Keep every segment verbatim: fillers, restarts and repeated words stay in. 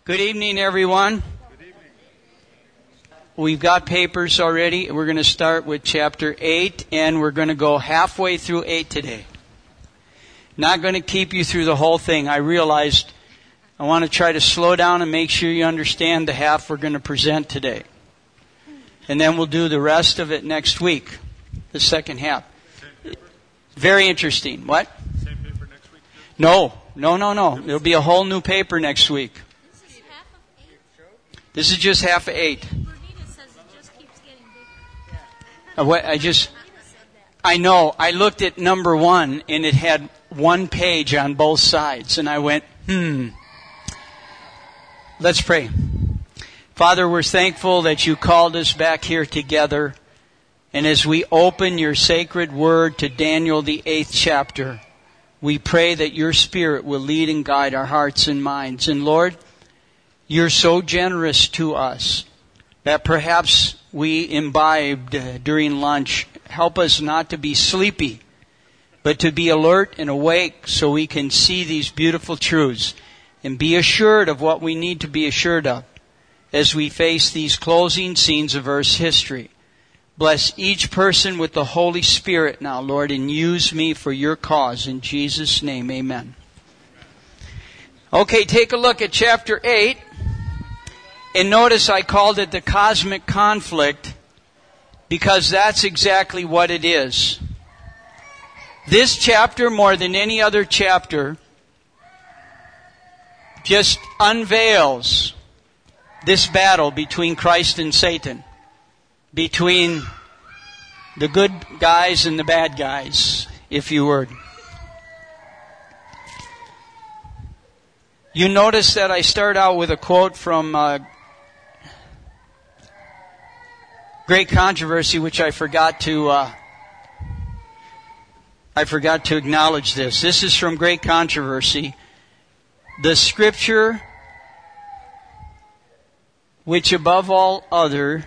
Good evening, everyone. Good evening. We've got papers already. We're going to start with chapter eight, and we're going to go halfway through eight today. Not going to keep you through the whole thing. I realized I want to try to slow down and make sure you understand the half we're going to present today. And then we'll do the rest of it next week, the second half. Very interesting. What? Same paper next week? No, no, no, no. There'll be a whole new paper next week. This is just half of eight. Bernita says it just keeps getting bigger. Uh, what, I just, I know, I looked at number one and it had one page on both sides and I went, hmm. Let's pray. Father, we're thankful that you called us back here together. And as we open your sacred word to Daniel, the eighth chapter, we pray that your Spirit will lead and guide our hearts and minds. And Lord, you're so generous to us that perhaps we imbibed uh, during lunch. Help us not to be sleepy, but to be alert and awake so we can see these beautiful truths and be assured of what we need to be assured of as we face these closing scenes of Earth's history. Bless each person with the Holy Spirit now, Lord, and use me for your cause. In Jesus' name, amen. Okay, take a look at chapter eight. And notice I called it the cosmic conflict because that's exactly what it is. This chapter, more than any other chapter, just unveils this battle between Christ and Satan, between the good guys and the bad guys, if you would. You notice that I start out with a quote from uh, Great Controversy, which I forgot to uh, I forgot to acknowledge this. This is from Great Controversy. The Scripture, which above all other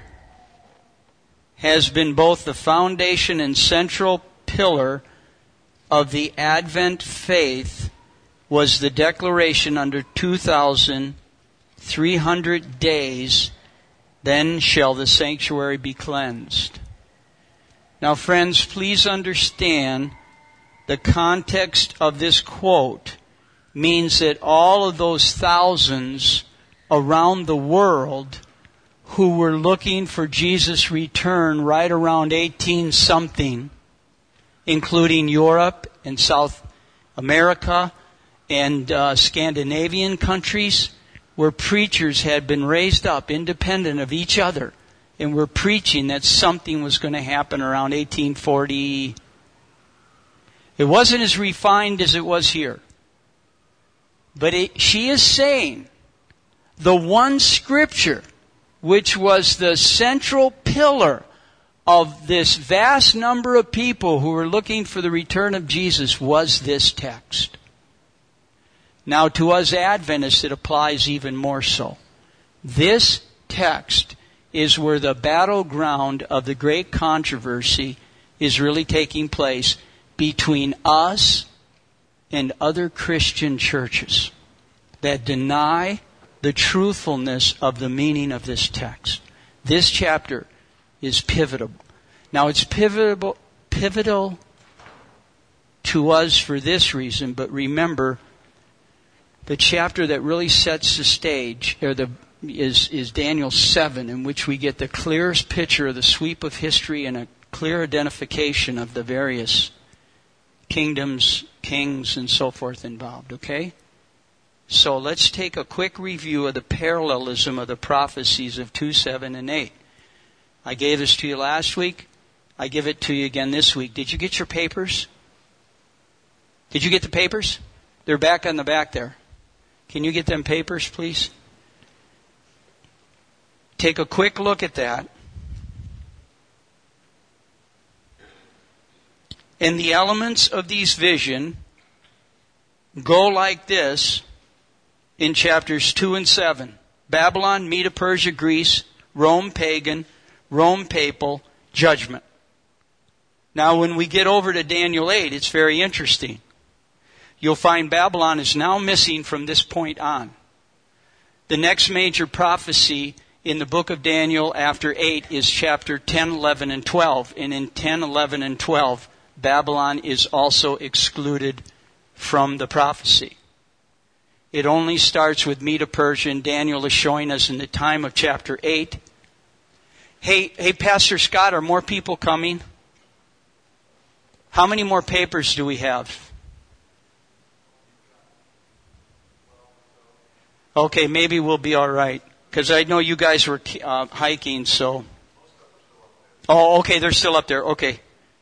has been both the foundation and central pillar of the Advent faith, was the declaration under two thousand three hundred days, then shall the sanctuary be cleansed. Now, friends, please understand the context of this quote means that all of those thousands around the world who were looking for Jesus' return right around eighteen something, including Europe and South America and uh, Scandinavian countries, where preachers had been raised up independent of each other and were preaching that something was going to happen around eighteen forty. It wasn't as refined as it was here. But it, she is saying the one scripture which was the central pillar of this vast number of people who were looking for the return of Jesus was this text. Now, to us Adventists, it applies even more so. This text is where the battleground of the great controversy is really taking place between us and other Christian churches that deny the truthfulness of the meaning of this text. This chapter is pivotal. Now, it's pivotal, pivotal to us for this reason, but remember, the chapter that really sets the stage or the, is, is Daniel seven, in which we get the clearest picture of the sweep of history and a clear identification of the various kingdoms, kings, and so forth involved. Okay? So let's take a quick review of the parallelism of the prophecies of two, seven, and eight. I gave this to you last week. I give it to you again this week. Did you get your papers? Did you get the papers? They're back on the back there. Can you get them papers, please? Take a quick look at that. And the elements of these vision go like this in chapters two and seven. Babylon, Medo Persia, Greece, Rome pagan, Rome papal, judgment. Now when we get over to Daniel eight, it's very interesting. You'll find Babylon is now missing from this point on. The next major prophecy in the book of Daniel after eight is chapter ten, eleven, and twelve. And in ten, eleven, and twelve, Babylon is also excluded from the prophecy. It only starts with Medo-Persia, and Daniel is showing us in the time of chapter eight. Hey, hey, Pastor Scott, are more people coming? How many more papers do we have? Okay, maybe we'll be all right. Because I know you guys were uh, hiking, so... Oh, okay, they're still up there. Okay.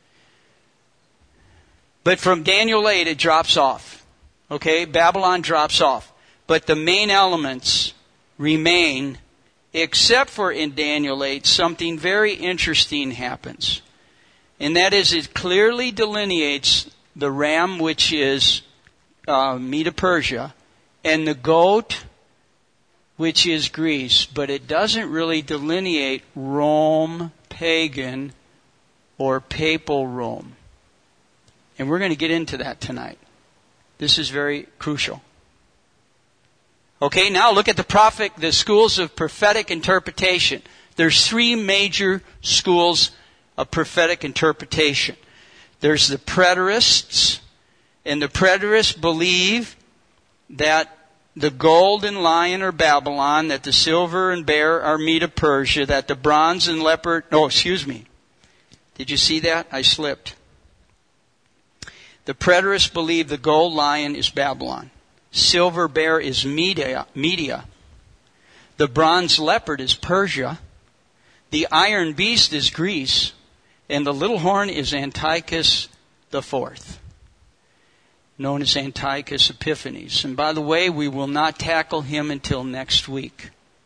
But from Daniel eight, it drops off. Okay, Babylon drops off. But the main elements remain, except for in Daniel eight, something very interesting happens. And that is, it clearly delineates the ram, which is uh, Medo-Persia, and the goat, which is Greece, but it doesn't really delineate Rome, pagan, or papal Rome. And we're going to get into that tonight. This is very crucial. Okay, now look at the prophet, the schools of prophetic interpretation. There's three major schools of prophetic interpretation. There's the preterists, and the preterists believe that the golden lion are Babylon, that the silver and bear are Medo-Persia, that the bronze and leopard... Oh, excuse me. Did you see that? I slipped. The preterists believe the gold lion is Babylon. Silver bear is Media. Media. The bronze leopard is Persia. The iron beast is Greece. And the little horn is Antiochus the Fourth, known as Antiochus Epiphanes. And by the way, we will not tackle him until next week.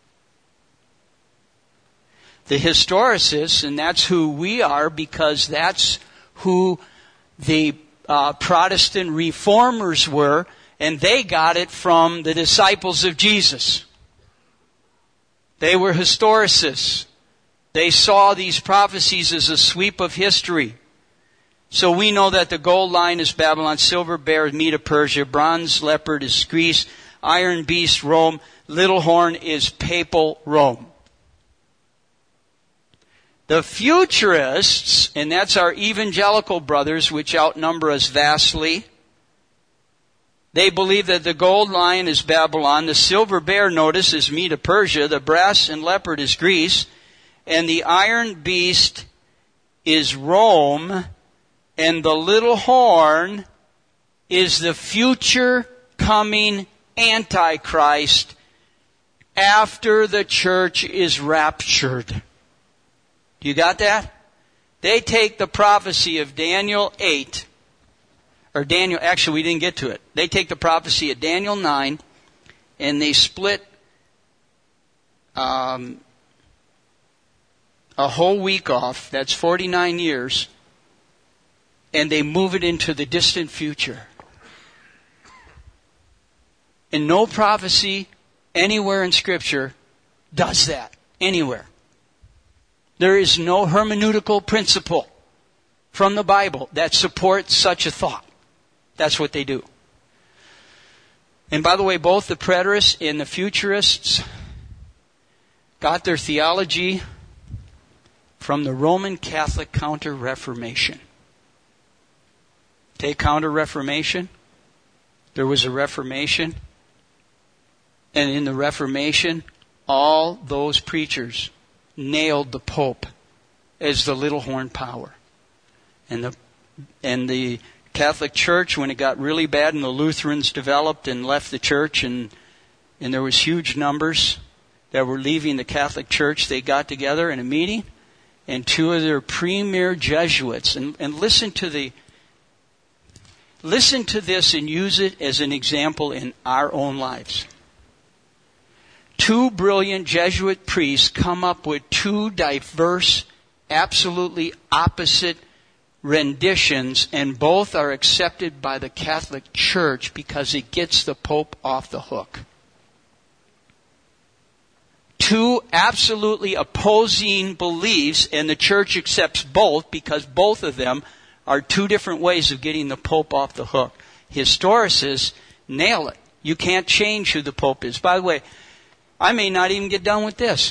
The historicists, and that's who we are, because that's who the uh, Protestant reformers were, and they got it from the disciples of Jesus. They were historicists. They saw these prophecies as a sweep of history. So we know that the gold lion is Babylon, silver bear is Medo-Persia, bronze leopard is Greece, iron beast Rome, little horn is papal Rome. The futurists, and that's our evangelical brothers, which outnumber us vastly, they believe that the gold lion is Babylon, the silver bear, notice, is Medo-Persia, the brass and leopard is Greece, and the iron beast is Rome, and the little horn is the future coming Antichrist after the church is raptured. You got that? They take the prophecy of Daniel eight, or Daniel, actually we didn't get to it. They take the prophecy of Daniel nine, and they split um, a whole week off, that's forty-nine years, and they move it into the distant future. And no prophecy anywhere in Scripture does that. Anywhere. There is no hermeneutical principle from the Bible that supports such a thought. That's what they do. And by the way, both the preterists and the futurists got their theology from the Roman Catholic Counter-Reformation. Take Counter-Reformation. There was a Reformation. And in the Reformation, all those preachers nailed the Pope as the little horn power. And the and the Catholic Church, when it got really bad and the Lutherans developed and left the church, and and there was huge numbers that were leaving the Catholic Church, they got together in a meeting, and two of their premier Jesuits, and, and listen to the listen to this and use it as an example in our own lives. Two brilliant Jesuit priests come up with two diverse, absolutely opposite renditions, and both are accepted by the Catholic Church because it gets the Pope off the hook. Two absolutely opposing beliefs, and the Church accepts both because both of them are two different ways of getting the Pope off the hook. Historicists nail it. You can't change who the Pope is. By the way, I may not even get done with this.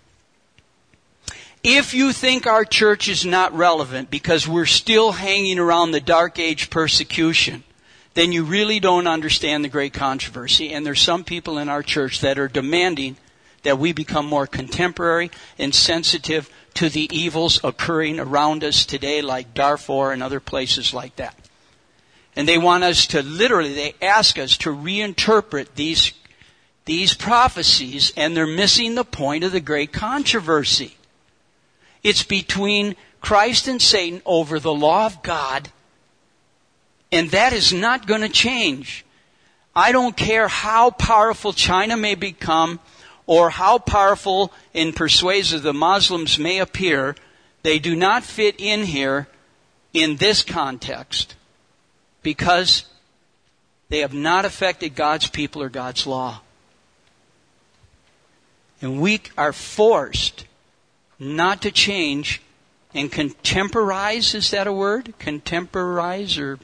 If you think our church is not relevant because we're still hanging around the dark age persecution, then you really don't understand the great controversy. And there's some people in our church that are demanding that we become more contemporary and sensitive to the evils occurring around us today, like Darfur and other places like that. And they want us to literally, they ask us to reinterpret these, these prophecies, and they're missing the point of the great controversy. It's between Christ and Satan over the law of God, and that is not going to change. I don't care how powerful China may become or how powerful and persuasive the Muslims may appear. They do not fit in here in this context because they have not affected God's people or God's law. And we are forced not to change and contemporize, is that a word? Contemporize or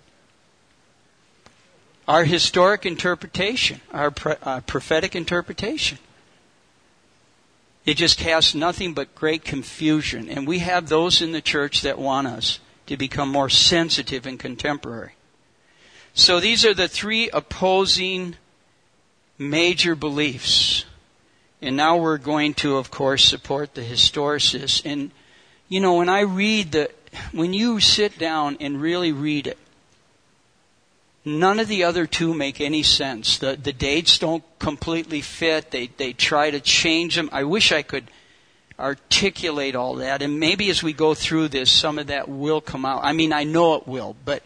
our historic interpretation, our uh, prophetic interpretation. It just casts nothing but great confusion. And we have those in the church that want us to become more sensitive and contemporary. So these are the three opposing major beliefs. And now we're going to, of course, support the historicists. And, you know, when I read the, when you sit down and really read it, none of the other two make any sense. The the dates don't completely fit. They they try to change them. I wish I could articulate all that. And maybe as we go through this, some of that will come out. I mean, I know it will, but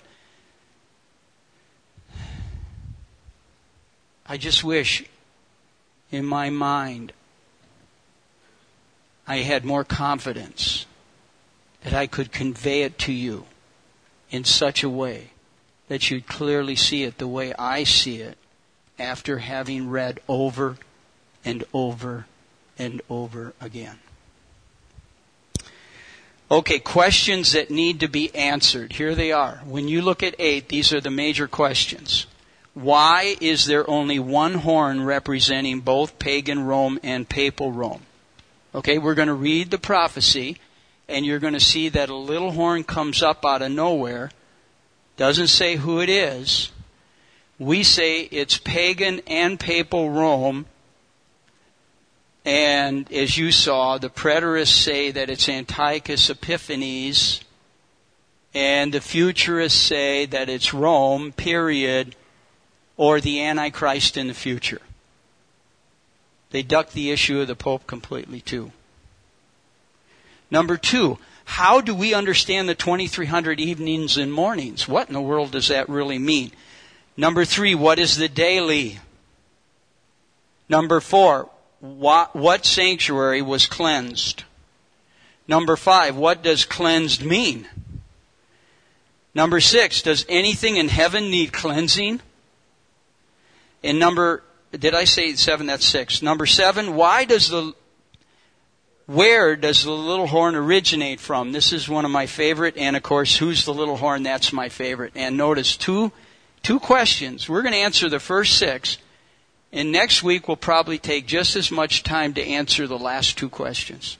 I just wish in my mind I had more confidence that I could convey it to you in such a way that you'd clearly see it the way I see it after having read over and over and over again. Okay, questions that need to be answered. Here they are. When you look at eight, these are the major questions. Why is there only one horn representing both pagan Rome and papal Rome? Okay, we're going to read the prophecy, and you're going to see that a little horn comes up out of nowhere. Doesn't say who it is. We say it's pagan and papal Rome. And as you saw, the preterists say that it's Antiochus Epiphanes. And the futurists say that it's Rome, period, or the Antichrist in the future. They duck the issue of the Pope completely too. Number two, how do we understand the twenty-three hundred evenings and mornings? What in the world does that really mean? Number three, what is the daily? Number four, what, what sanctuary was cleansed? Number five, what does cleansed mean? Number six, does anything in heaven need cleansing? And number, did I say seven? That's six. Number seven, why does the, where does the little horn originate from? This is one of my favorite. And of course, who's the little horn? That's my favorite. And notice two, two questions. We're going to answer the first six. And next week we'll probably take just as much time to answer the last two questions.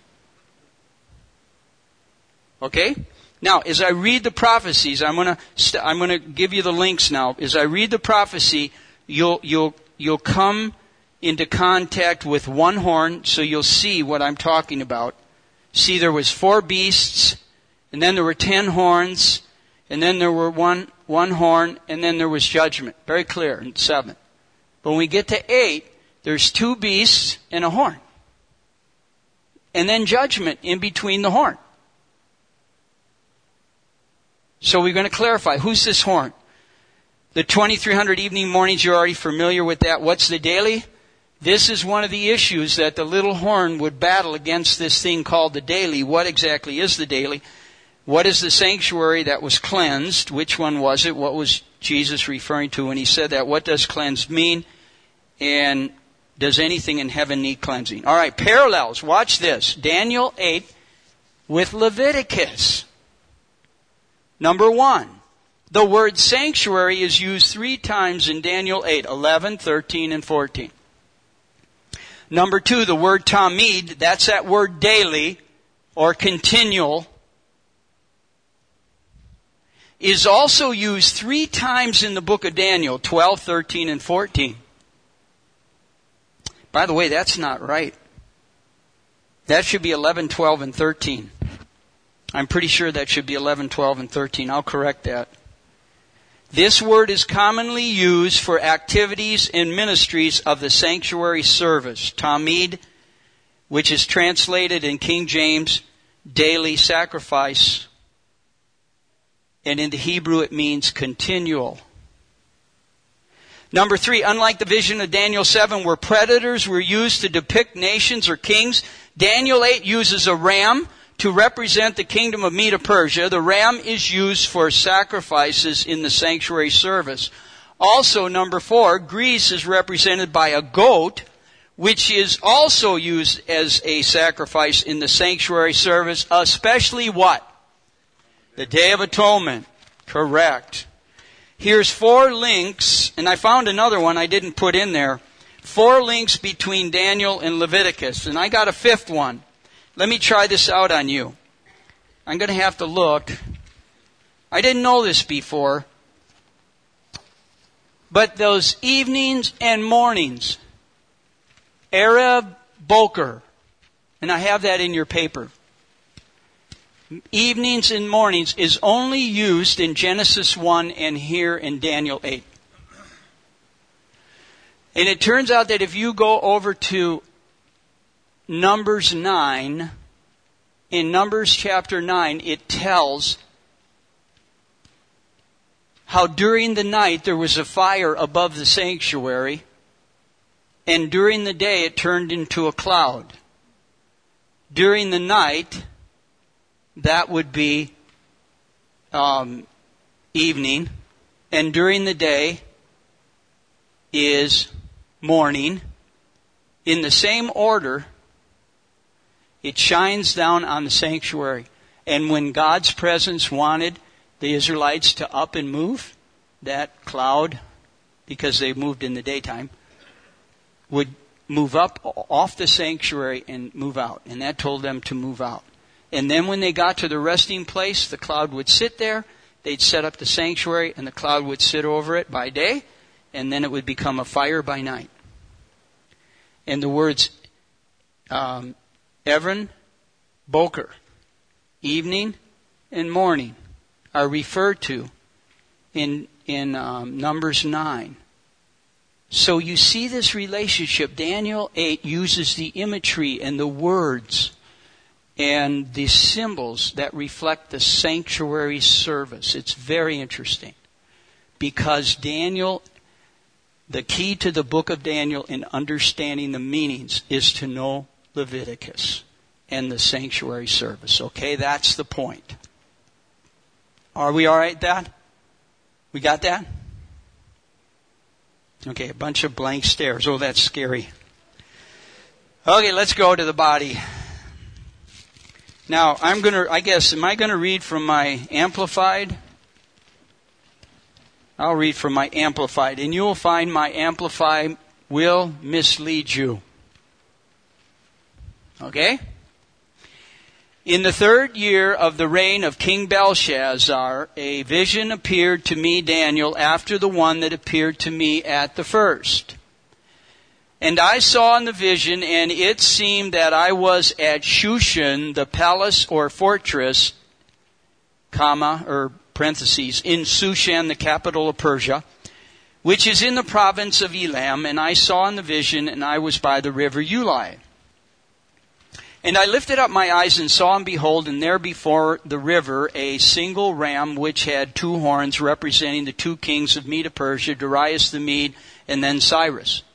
Okay? Now, as I read the prophecies, I'm going to, st- I'm going to give you the links now. As I read the prophecy, You'll, you'll, you'll come into contact with one horn, so you'll see what I'm talking about. See, there was four beasts, and then there were ten horns, and then there were one, one horn, and then there was judgment. Very clear in seven. But when we get to eight, there's two beasts and a horn. And then judgment in between the horn. So we're going to clarify, who's this horn? The twenty-three hundred evening mornings, you're already familiar with that. What's the daily? This is one of the issues that the little horn would battle against this thing called the daily. What exactly is the daily? What is the sanctuary that was cleansed? Which one was it? What was Jesus referring to when he said that? What does cleansed mean? And does anything in heaven need cleansing? All right, parallels. Watch this. Daniel eight with Leviticus. Number one. The word sanctuary is used three times in Daniel eight, eleven, thirteen, and fourteen. Number two, the word tamid, that's that word daily or continual, is also used three times in the book of Daniel, twelve, thirteen, and fourteen. By the way, that's not right. That should be eleven, twelve, and thirteen. I'm pretty sure that should be eleven, twelve, and thirteen. I'll correct that. This word is commonly used for activities and ministries of the sanctuary service. Tamid, which is translated in King James, daily sacrifice. And in the Hebrew it means continual. Number three, unlike the vision of Daniel seven where predators were used to depict nations or kings, Daniel eight uses a ram to represent the kingdom of Medo-Persia. The ram is used for sacrifices in the sanctuary service. Also, number four, Greece is represented by a goat, which is also used as a sacrifice in the sanctuary service, especially what? The Day of Atonement. Correct. Here's four links, and I found another one I didn't put in there. Four links between Daniel and Leviticus, and I got a fifth one. Let me try this out on you. I'm going to have to look. I didn't know this before. But those evenings and mornings, Erev Boker, and I have that in your paper. Evenings and mornings is only used in Genesis one and here in Daniel eight. And it turns out that if you go over to Numbers nine, in Numbers chapter nine, it tells how during the night there was a fire above the sanctuary, and during the day it turned into a cloud. During the night, that would be um, evening, and during the day is morning. In the same order, it shines down on the sanctuary. And when God's presence wanted the Israelites to up and move, that cloud, because they moved in the daytime, would move up off the sanctuary and move out. And that told them to move out. And then when they got to the resting place, the cloud would sit there. They'd set up the sanctuary, and the cloud would sit over it by day, and then it would become a fire by night. And the words um, Erev Boker, evening and morning, are referred to in in um, Numbers nine. So you see this relationship. Daniel eight uses the imagery and the words and the symbols that reflect the sanctuary service. It's very interesting because Daniel, the key to the book of Daniel in understanding the meanings is to know Leviticus and the sanctuary service. Okay, that's the point. Are we all right, Dad? We got that? Okay, a bunch of blank stares. Oh, that's scary. Okay, let's go to the body. Now, I'm going to, I guess, am I going to read from my Amplified? I'll read from my Amplified. And you will find my Amplified will mislead you. Okay? In the third year of the reign of King Belshazzar, a vision appeared to me, Daniel, after the one that appeared to me at the first. And I saw in the vision, and it seemed that I was at Shushan, the palace or fortress, comma, or parentheses, in Shushan, the capital of Persia, which is in the province of Elam. And I saw in the vision, and I was by the river Ulai. And I lifted up my eyes and saw, and behold, and there before the river a single ram which had two horns, representing the two kings of Medo-Persia, Darius the Mede, and then Cyrus.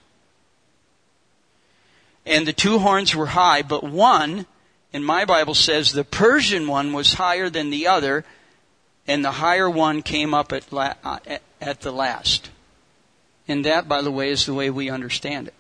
And the two horns were high, but one, and my Bible says the Persian one was higher than the other, and the higher one came up at, la- at, at the last. And that, by the way, is the way we understand it.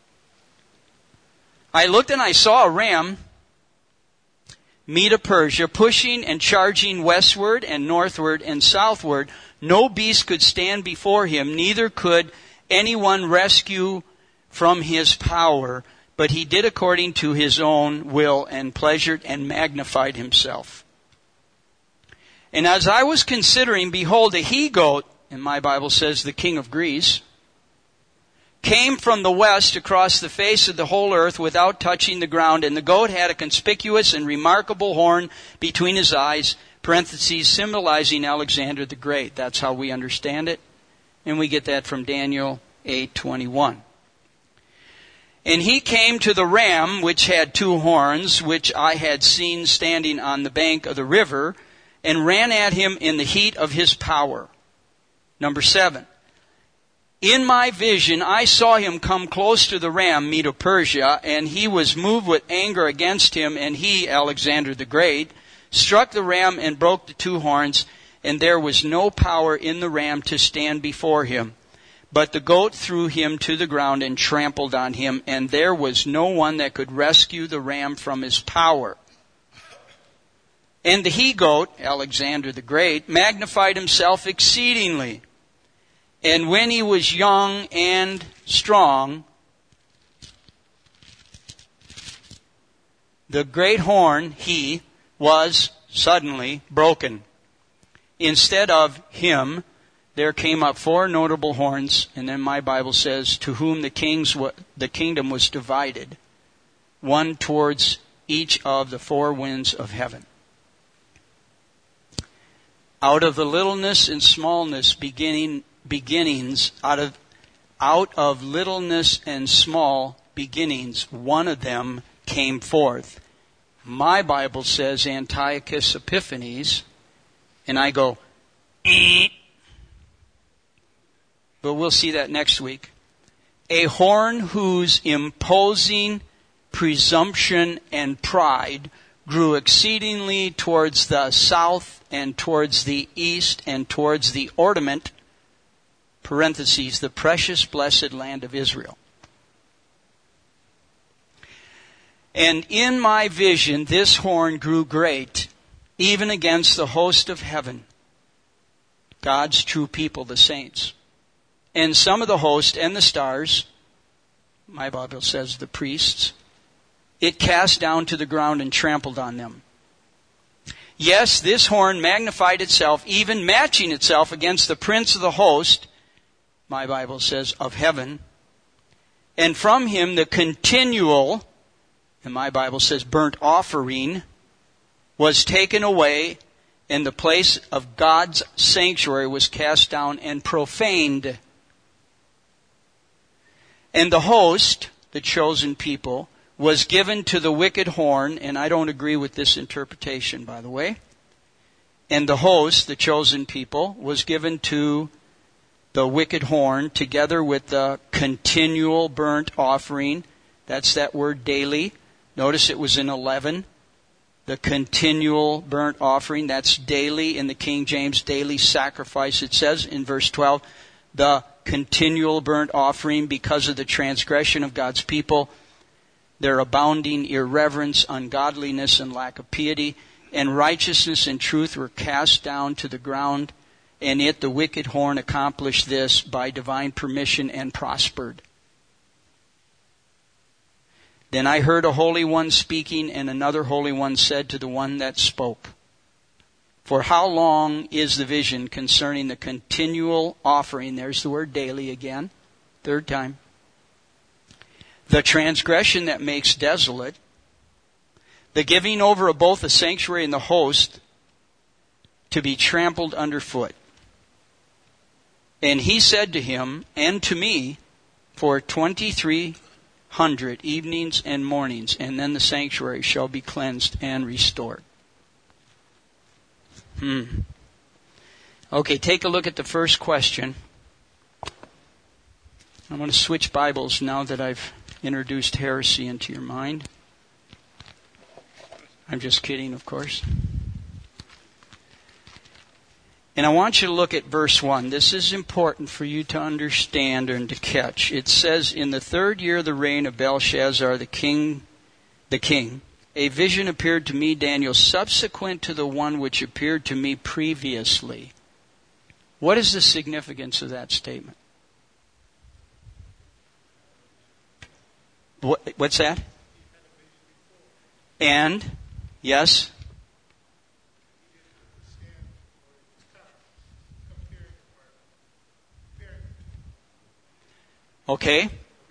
I looked and I saw a ram, Medo-Persia, pushing and charging westward and northward and southward. No beast could stand before him, neither could anyone rescue from his power. but he did according to his own will and pleasured and magnified himself. And as I was considering, behold, a he-goat, and my Bible says the king of Greece, came from the west across the face of the whole earth without touching the ground. And the goat had a conspicuous and remarkable horn between his eyes, parentheses, symbolizing Alexander the Great. That's how we understand it. And we get that from Daniel eight twenty-one. And he came to the ram which had two horns, which I had seen standing on the bank of the river, and ran at him in the heat of his power. Number seven. In my vision, I saw him come close to the ram, Medo-Persia, and he was moved with anger against him, and he, Alexander the Great, struck the ram and broke the two horns, and there was no power in the ram to stand before him. But the goat threw him to the ground and trampled on him, and there was no one that could rescue the ram from his power. And the he-goat, Alexander the Great, magnified himself exceedingly. And when he was young and strong, the great horn, he, was suddenly broken. Instead of him, there came up four notable horns, and then my Bible says, to whom the kings the kingdom was divided, one towards each of the four winds of heaven. Out of the littleness and smallness beginning beginnings, out of out of littleness and small beginnings, one of them came forth. My Bible says Antiochus Epiphanes, and I go, eh. But we'll see that next week. A horn whose imposing presumption and pride grew exceedingly towards the south and towards the east and towards the ornament, parentheses, the precious blessed land of Israel. And in my vision this horn grew great, even against the host of heaven, God's true people, the saints. And some of the host and the stars, my Bible says the priests, it cast down to the ground and trampled on them. Yes, this horn magnified itself, even matching itself against the prince of the host, my Bible says, of heaven. And from him the continual, and my Bible says burnt offering, was taken away, and the place of God's sanctuary was cast down and profaned. And the host, the chosen people, was given to the wicked horn, and I don't agree with this interpretation, by the way. And the host, the chosen people, was given to the wicked horn together with the continual burnt offering. That's that word daily. Notice it was in eleven. The continual burnt offering, that's daily in the King James, daily sacrifice. It says in verse twelve, the continual burnt offering because of the transgression of God's people, their abounding irreverence, ungodliness, and lack of piety, and righteousness and truth were cast down to the ground, and it, the wicked horn, accomplished this by divine permission and prospered. Then I heard a holy one speaking, and another holy one said to the one that spoke, for how long is the vision concerning the continual offering? There's the word daily again, third time. The transgression that makes desolate, the giving over of both the sanctuary and the host to be trampled underfoot. And he said to him and to me, for twenty-three hundred evenings and mornings, and then the sanctuary shall be cleansed and restored. Hmm. Okay, take a look at the first question. I'm going to switch Bibles now that I've introduced heresy into your mind. I'm just kidding, of course. And I want you to look at verse one. This is important for you to understand and to catch. It says, in the third year of the reign of Belshazzar, the king, the king, a vision appeared to me, Daniel, subsequent to the one which appeared to me previously. What is the significance of that statement? What, what's that? And, yes? Okay.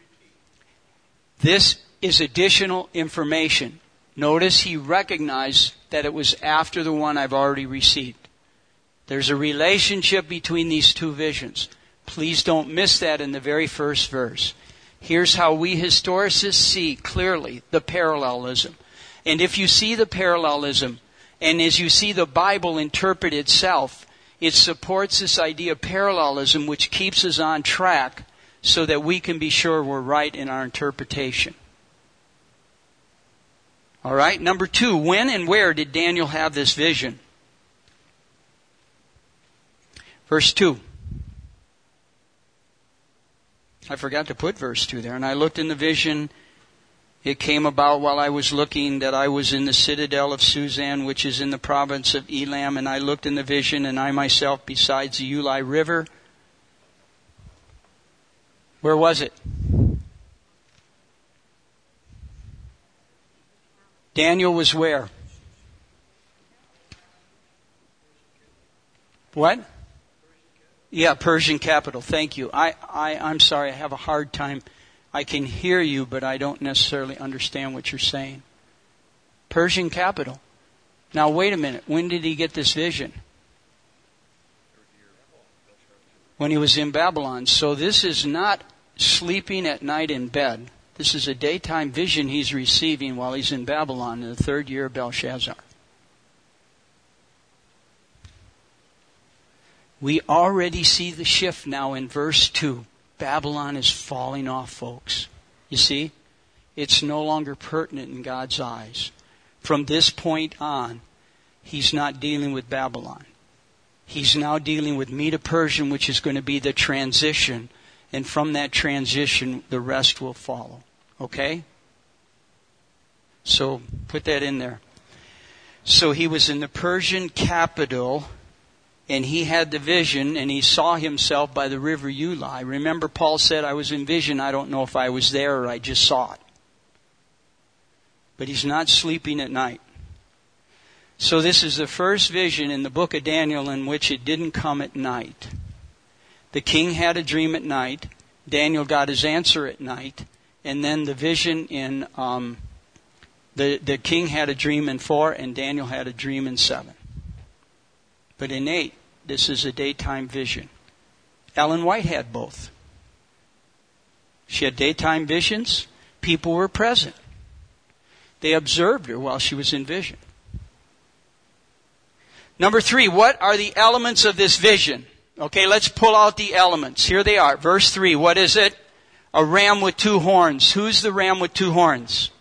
This is additional information. Notice he recognized that it was after the one I've already received. There's a relationship between these two visions. Please don't miss that in the very first verse. Here's how we historicists see clearly the parallelism. And if you see the parallelism, and as you see the Bible interpret itself, it supports this idea of parallelism, which keeps us on track so that we can be sure we're right in our interpretation. All right, number two, when and where did Daniel have this vision? Verse two. I forgot to put verse two there. And I looked in the vision. It came about while I was looking that I was in the citadel of Susan, which is in the province of Elam. And I looked in the vision, and I myself besides the Ulai River. Where was it? Daniel was where? What? Yeah, Persian capital. Thank you. I, I, I'm sorry, I have a hard time. I can hear you, but I don't necessarily understand what you're saying. Persian capital. Now, wait a minute. When did he get this vision? When he was in Babylon. So this is not sleeping at night in bed. This is a daytime vision he's receiving while he's in Babylon in the third year of Belshazzar. We already see the shift now in verse two. Babylon is falling off, folks. You see? It's no longer pertinent in God's eyes. From this point on, he's not dealing with Babylon. He's now dealing with Medo-Persian, which is going to be the transition. And from that transition, the rest will follow. Okay? So, put that in there. So he was in the Persian capital, and he had the vision, and he saw himself by the river Ulai. Remember, Paul said, I was in vision. I don't know if I was there or I just saw it. But he's not sleeping at night. So this is the first vision in the book of Daniel in which it didn't come at night. The king had a dream at night. Daniel got his answer at night. And then the vision in, um, the, the king had a dream in four, and Daniel had a dream in seven. But in eight, this is a daytime vision. Ellen White had both. She had daytime visions. People were present. They observed her while she was in vision. Number three, what are the elements of this vision? Okay, let's pull out the elements. Here they are. Verse three, what is it? A ram with two horns. Who's the ram with two horns?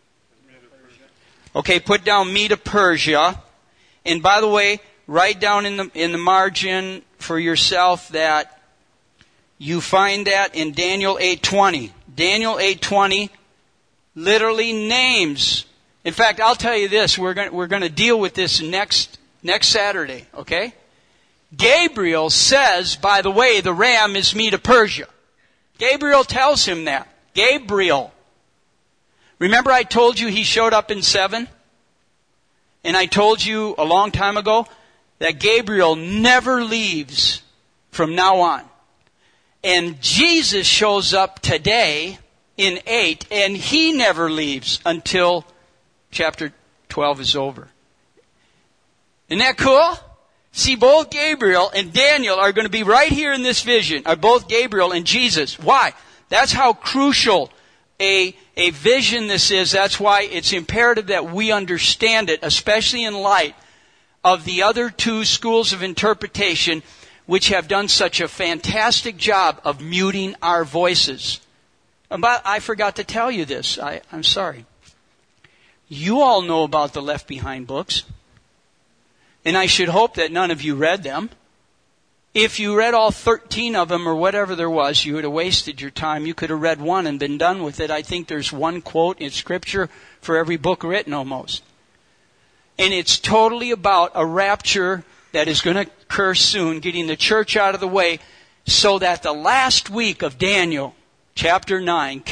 Okay, put down Medo-Persia. And by the way, write down in the in the margin for yourself that you find that in Daniel eight twenty. Daniel eight twenty literally names. In fact, I'll tell you this. We're going we're going to deal with this next next Saturday. Okay. Gabriel says, by the way, the ram is Medo-Persia. Gabriel tells him that. Gabriel. Remember I told you he showed up in seven? And I told you a long time ago that Gabriel never leaves from now on. And Jesus shows up today in eight, and he never leaves until chapter twelve is over. Isn't that cool? See, both Gabriel and Daniel are going to be right here in this vision, are both Gabriel and Jesus. Why? That's how crucial a, a vision this is. That's why it's imperative that we understand it, especially in light of the other two schools of interpretation, which have done such a fantastic job of muting our voices. But I forgot to tell you this. I, I'm sorry. You all know about the Left Behind books. And I should hope that none of you read them. If you read all thirteen of them or whatever there was, you would have wasted your time. You could have read one and been done with it. I think there's one quote in Scripture for every book written almost. And it's totally about a rapture that is going to occur soon, getting the church out of the way so that the last week of Daniel, chapter nine, can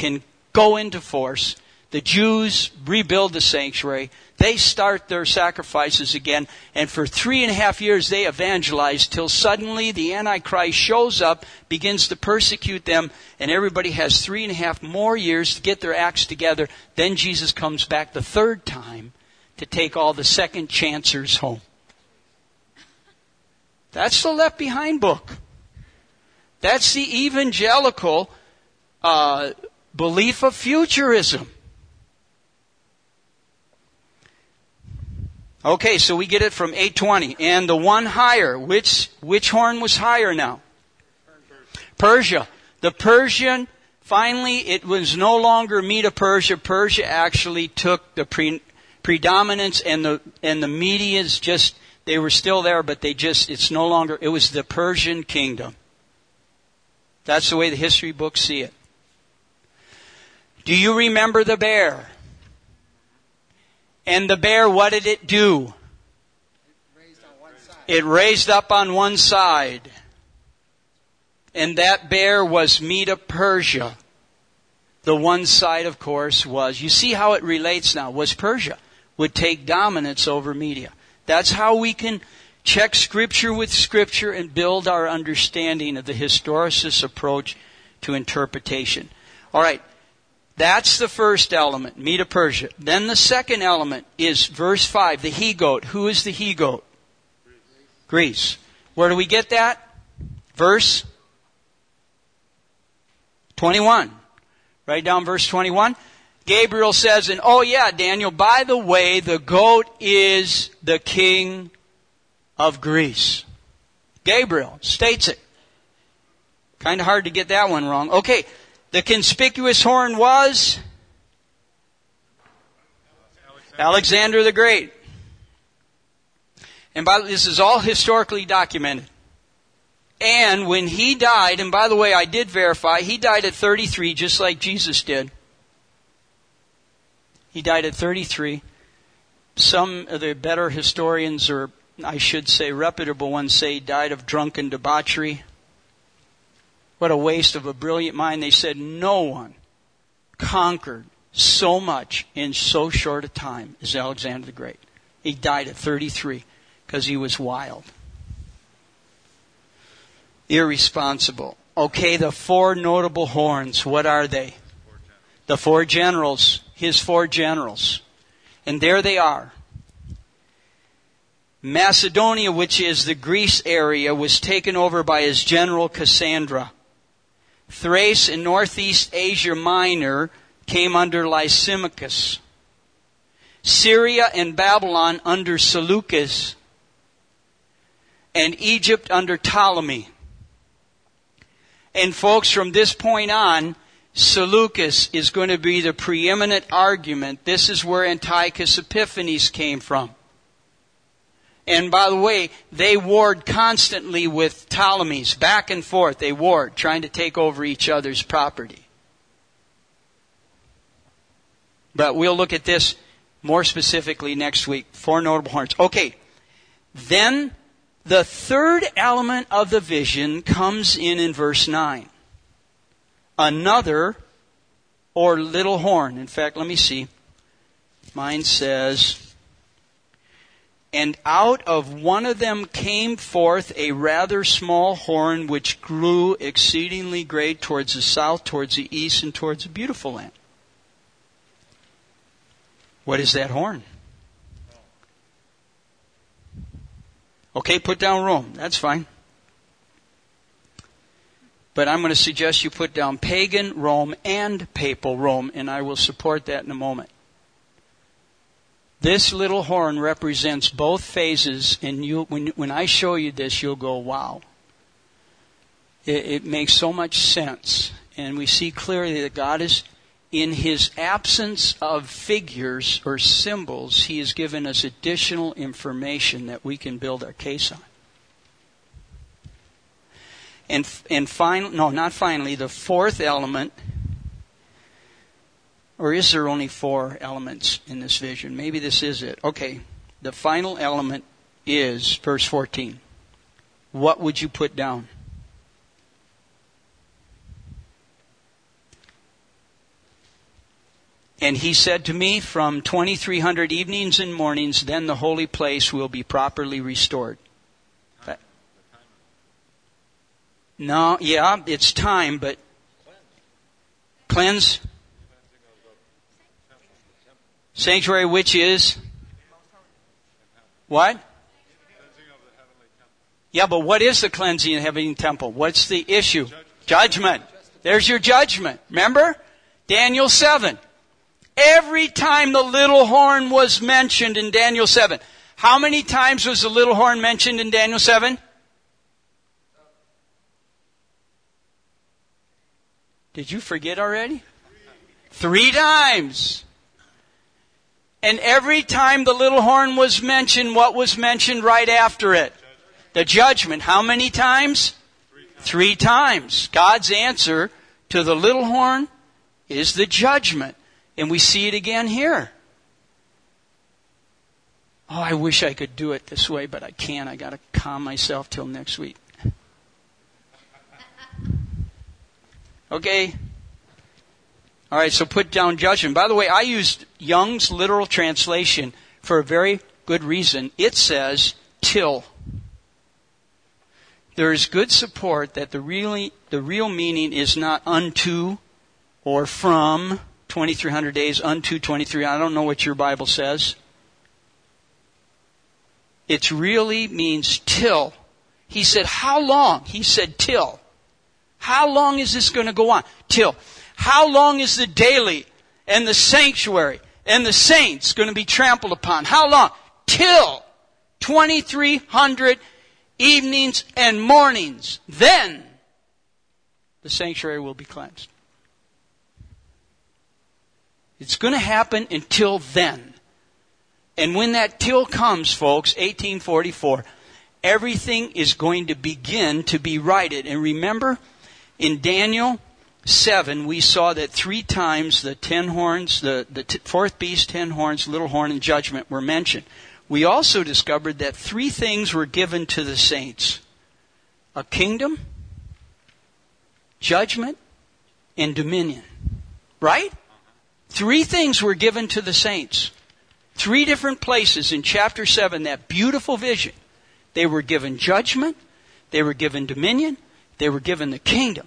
go into force. The Jews rebuild the sanctuary. They start their sacrifices again. And for three and a half years they evangelize till suddenly the Antichrist shows up, begins to persecute them, and everybody has three and a half more years to get their acts together. Then Jesus comes back the third time to take all the second chancers home. That's the Left Behind book. That's the evangelical uh, belief of futurism. Okay, so we get it from eight twenty. And the one higher, which which horn was higher now? Persia. The Persian, finally, it was no longer Medo-Persia. Persia actually took the pre, predominance, and the and the Medians just, they were still there, but they just, it's no longer, it was the Persian kingdom. That's the way the history books see it. Do you remember the bear? And the bear, what did it do? It raised up on one side. And that bear was Medo-Persia. The one side, of course, was, you see how it relates now, was Persia would take dominance over Media. That's how we can check Scripture with Scripture and build our understanding of the historicist approach to interpretation. All right. That's the first element, Medo-Persia. Then the second element is verse five, the he-goat. Who is the he-goat? Greece. Where do we get that? Verse twenty-one. Write down verse twenty-one. Gabriel says, and oh yeah, Daniel, by the way, the goat is the king of Greece. Gabriel states it. Kind of hard to get that one wrong. Okay. The conspicuous horn was Alexander the Great. And by the way, this is all historically documented. And when he died, and by the way, I did verify, he died at thirty-three, just like Jesus did. He died at thirty-three. Some of the better historians, or I should say reputable ones, say he died of drunken debauchery. What a waste of a brilliant mind. They said no one conquered so much in so short a time as Alexander the Great. He died at thirty-three because he was wild. Irresponsible. Okay, the four notable horns, what are they? The four generals, his four generals. And there they are. Macedonia, which is the Greece area, was taken over by his general Cassandra. Thrace and northeast Asia Minor came under Lysimachus. Syria and Babylon under Seleucus. And Egypt under Ptolemy. And folks, from this point on, Seleucus is going to be the preeminent argument. This is where Antiochus Epiphanes came from. And by the way, they warred constantly with Ptolemies, back and forth. They warred, trying to take over each other's property. But we'll look at this more specifically next week. Four notable horns. Okay, then the third element of the vision comes in in verse nine. Another, or little horn. In fact, let me see. Mine says, and out of one of them came forth a rather small horn which grew exceedingly great towards the south, towards the east, and towards the beautiful land. What is that horn? Okay, put down Rome. That's fine. But I'm going to suggest you put down pagan Rome and papal Rome, and I will support that in a moment. This little horn represents both phases, and you, when, when I show you this, you'll go, wow. It, it makes so much sense. And we see clearly that God is, in His absence of figures or symbols, He has given us additional information that we can build our case on. And, and finally, no, not finally, the fourth element. Or is there only four elements in this vision? Maybe this is it. Okay. The final element is verse fourteen. What would you put down? And he said to me, from twenty-three hundred evenings and mornings, then the holy place will be properly restored. But, no, yeah, it's time, but cleanse. Sanctuary, which is what? Yeah, but what is the cleansing of the heavenly temple? What's the issue? Judgment. There's your judgment. Remember? Daniel seven. Every time the little horn was mentioned in Daniel seven. How many times was the little horn mentioned in Daniel seven? Did you forget already? Three times. And every time the little horn was mentioned, what was mentioned right after it? The judgment. How many times? Three times. God's answer to the little horn is the judgment. And we see it again here. Oh, I wish I could do it this way, but I can't. I got to calm myself till next week. Okay. All right, so put down judgment. By the way, I used Young's literal translation for a very good reason. It says, till. There is good support that the really the real meaning is not unto or from twenty-three hundred days, unto twenty-three. I don't know what your Bible says. It really means till. He said, how long? He said, till. How long is this going to go on? Till. How long is the daily and the sanctuary and the saints going to be trampled upon? How long? Till twenty-three hundred evenings and mornings. Then the sanctuary will be cleansed. It's going to happen until then. And when that till comes, folks, eighteen forty-four, everything is going to begin to be righted. And remember, in Daniel seven, we saw that three times the ten horns, the, the t- fourth beast, ten horns, little horn, and judgment were mentioned. We also discovered that three things were given to the saints. A kingdom, judgment, and dominion. Right? Three things were given to the saints. Three different places in chapter seven, that beautiful vision. They were given judgment, they were given dominion, they were given the kingdom.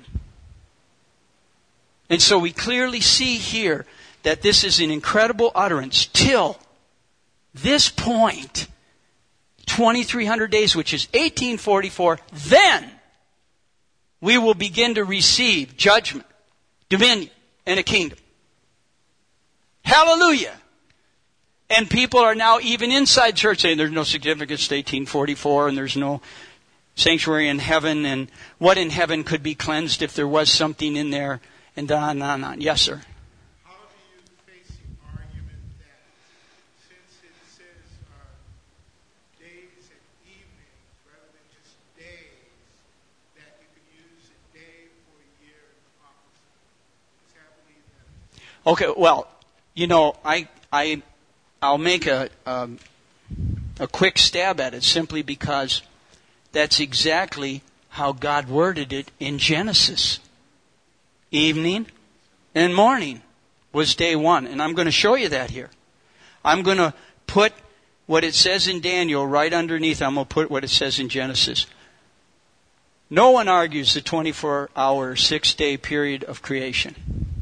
And so we clearly see here that this is an incredible utterance till this point, twenty-three hundred days, which is eighteen forty-four, then we will begin to receive judgment, dominion, and a kingdom. Hallelujah! And people are now even inside church saying there's no significance to eighteen forty-four and there's no sanctuary in heaven, and what in heaven could be cleansed if there was something in there, and on and on and on. Yes, sir? How do you face the argument that since it says uh, days and evenings rather than just days, that you could use a day for a year and the opposite? Does that believe that? Okay, well, you know, I, I, I'll make a, um, a quick stab at it simply because that's exactly how God worded it in Genesis. Evening and morning was day one. And I'm going to show you that here. I'm going to put what it says in Daniel right underneath. I'm going to put what it says in Genesis. No one argues the twenty-four hour, six-day period of creation.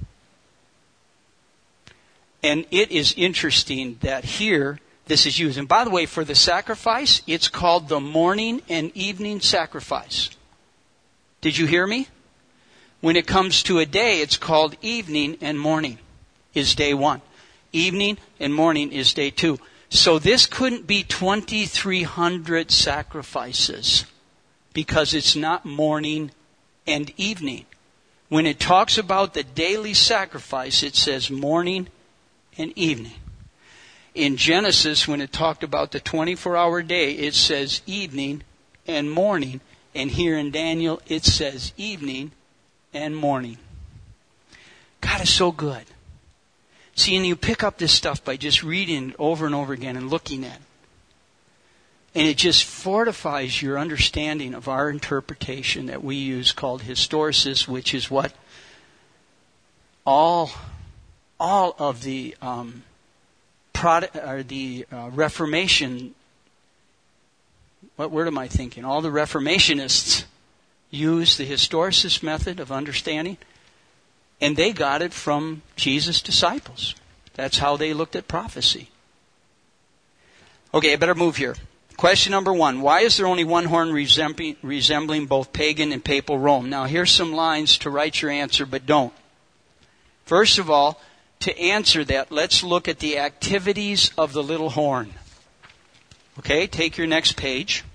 And it is interesting that here this is used. And by the way, for the sacrifice, it's called the morning and evening sacrifice. Did you hear me? When it comes to a day, it's called evening and morning is day one. Evening and morning is day two. So this couldn't be twenty-three hundred sacrifices because it's not morning and evening. When it talks about the daily sacrifice, it says morning and evening. In Genesis, when it talked about the twenty-four hour day, it says evening and morning. And here in Daniel, it says evening and morning. God is so good. See, and you pick up this stuff by just reading it over and over again and looking at it. And it just fortifies your understanding of our interpretation that we use called historicis, which is what all, all of the um, product, or the uh, Reformation. What word am I thinking? All the Reformationists used the historicist method of understanding, and they got it from Jesus' disciples. That's how they looked at prophecy. Okay, I better move here. Question number one. Why is there only one horn resembling, resembling both pagan and papal Rome? Now, here's some lines to write your answer, but don't. First of all, to answer that, let's look at the activities of the little horn. Okay, take your next page.